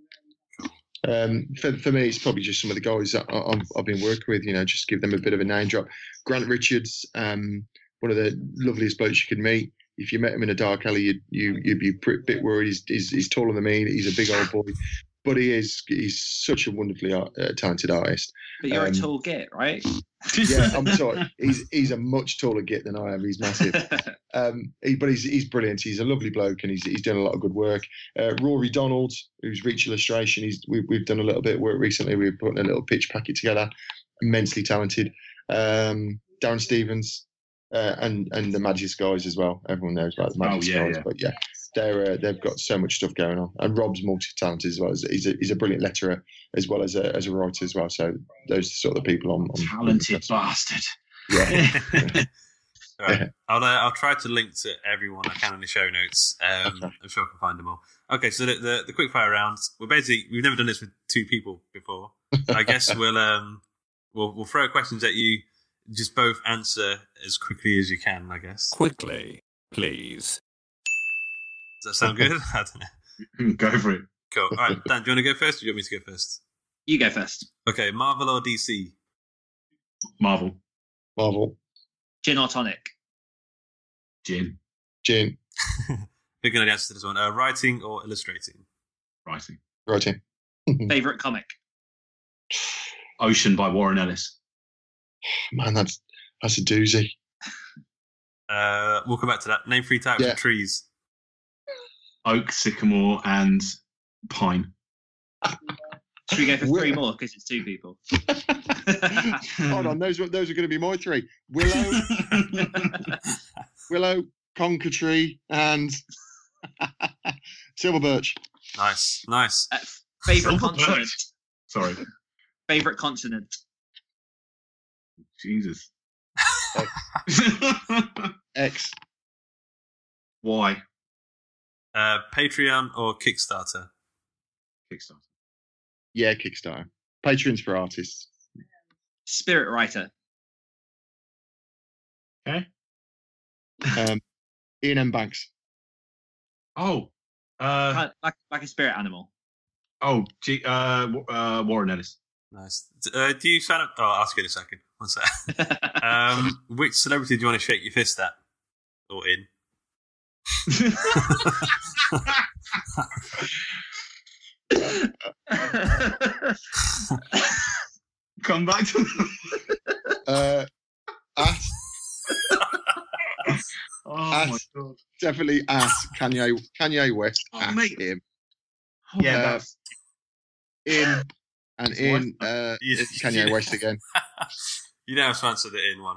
For me, it's probably just some of the guys that I've been working with. Just give them a bit of a name drop. Grant Richards, one of the loveliest blokes you could meet. If you met him in a dark alley, you'd be a bit worried. He's taller than me. He's a big old boy, but he's such a wonderfully talented artist. But you're a tall git, right? Yeah, I'm sorry. He's a much taller git than I am. He's massive, but he's brilliant. He's a lovely bloke, and he's doing a lot of good work. Rory Donald, who's Reach Illustration, we've done a little bit of work recently. We're putting a little pitch packet together. Immensely talented. Darren Stevens. And the Magis guys as well. Everyone knows about the Magis guys, but yeah, they've got so much stuff going on. And Rob's multi-talented as well. He's a brilliant letterer as well as a writer as well. So those are sort of the people on talented bastard. Yeah. All right. I'll try to link to everyone I can in the show notes. I'm sure I can find them all. Okay, so the quickfire rounds. We've never done this with two people before. I guess we'll throw questions at you. Just both answer as quickly as you can. I guess. Quickly, please. Does that sound good? I don't know. Go for it. Cool. All right, Dan, do you want to go first, or do you want me to go first? You go first. Okay, Marvel or DC? Marvel. Gin or tonic? Gin. We're going to answer to this one. Writing or illustrating? Writing. Favorite comic? Ocean by Warren Ellis. Man, that's a doozy. We'll come back to that. Name 3 types of trees. Oak, sycamore, and pine. Should we go for 3 more because it's 2 people? Hold on, those are going to be my 3. Willow, conker tree, and silver birch. Nice. Favorite consonant? Sorry. Favorite consonant? Jesus. X. Y. Patreon or Kickstarter? Kickstarter. Yeah, Kickstarter. Patreon's for artists. Spirit writer. Okay. Ian M. Banks. Oh. Like a spirit animal. Oh, Warren Ellis. Nice. Do you sign up? Oh, I'll ask you in a second. One sec. Which celebrity do you want to shake your fist at? Or in? Come back to my God. Definitely ask Kanye West. Ask mate. him. Yeah, that's in Kanye West again. You know how to answer the in one.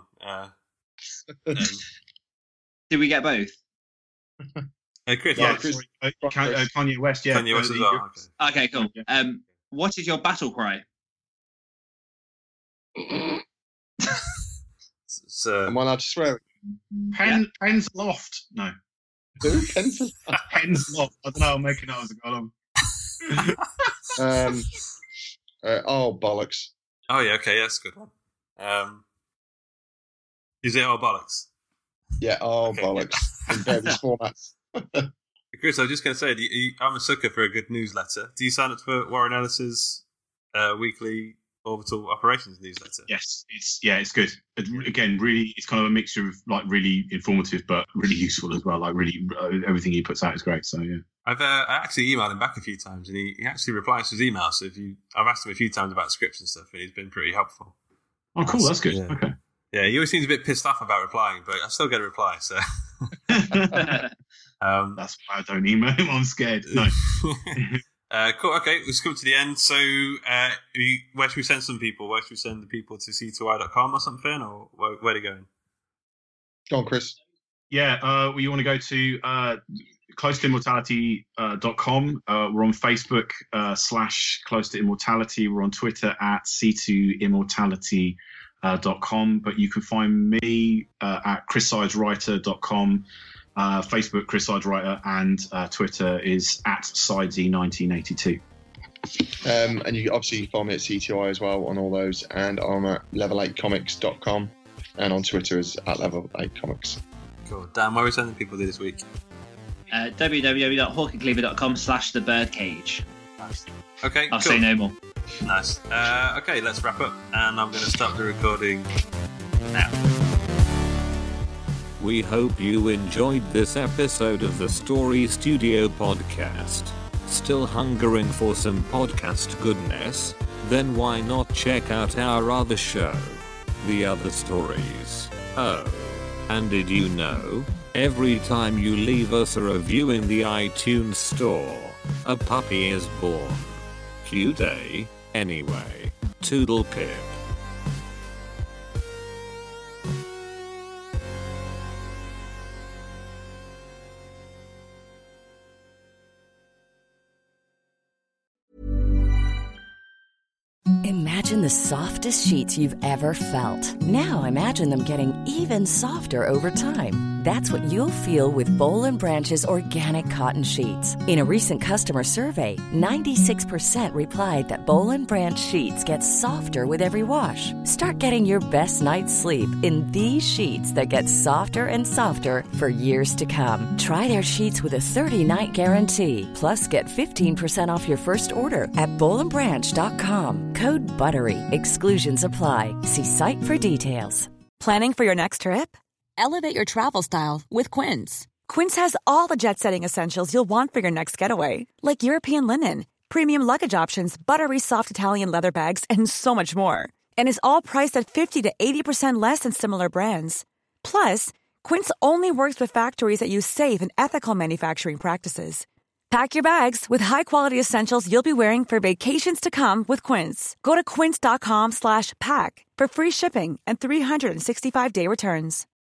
Did we get both? Chris, Chris. Kanye West, yeah. Kanye West as well. Okay, cool. What is your battle cry? Am I allowed to swear? Pens Loft. No. Who? Pens Loft. I don't know. I'm making it as I go along. Bollocks. Oh yeah, okay, that's a good one. Is it bollocks? Yeah, okay. Bollocks in various formats. Chris, I was just going to say, I'm a sucker for a good newsletter. Do you sign up for Warren Ellis's weekly orbital operations newsletter? Yes, it's good. Again, really, it's kind of a mixture of like really informative but really useful as well. Like really, everything he puts out is great. So yeah, I actually emailed him back a few times, and he actually replies to his email. So I've asked him a few times about scripts and stuff, and he's been pretty helpful. Oh, cool, that's good. Yeah. Okay. Yeah, he always seems a bit pissed off about replying, but I still get a reply. So that's why I don't email him. I'm scared. No. Cool. Okay, let's come to the end. So, where should we send some people? Where should we send the people to c2i.com or something, or where are they going? Go on, Chris. Yeah, you want to go to close-to-immortality.com. We're on Facebook /close-to-immortality. We're on Twitter at c2immortality.com. But you can find me at chrissideswriter.com. Facebook, Chris Sides Writer, and Twitter is at Sidesy1982. And you obviously find me at C2I as well on all those, and I'm at level8comics.com, and on Twitter is at level8comics. Cool. Dan, where are we sending people to this week? www.hawkandcleaver.com/thebirdcage. Nice. Okay, I'll say no more. Nice. Okay, let's wrap up, and I'm going to stop the recording now. We hope you enjoyed this episode of the Story Studio podcast. Still hungering for some podcast goodness? Then why not check out our other show, The Other Stories? Oh, and did you know, every time you leave us a review in the iTunes store, a puppy is born. Cute, eh? Anyway, toodle pip. Imagine the softest sheets you've ever felt. Now imagine them getting even softer over time. That's what you'll feel with Boll & Branch's organic cotton sheets. In a recent customer survey, 96% replied that Boll & Branch sheets get softer with every wash. Start getting your best night's sleep in these sheets that get softer and softer for years to come. Try their sheets with a 30-night guarantee. Plus, get 15% off your first order at bollandbranch.com. Code BUTTERY. Exclusions apply. See site for details. Planning for your next trip? Elevate your travel style with Quince. Quince has all the jet-setting essentials you'll want for your next getaway, like European linen, premium luggage options, buttery soft Italian leather bags, and so much more. And is all priced at 50 to 80% less than similar brands. Plus, Quince only works with factories that use safe and ethical manufacturing practices. Pack your bags with high-quality essentials you'll be wearing for vacations to come with Quince. Go to quince.com/pack for free shipping and 365-day returns.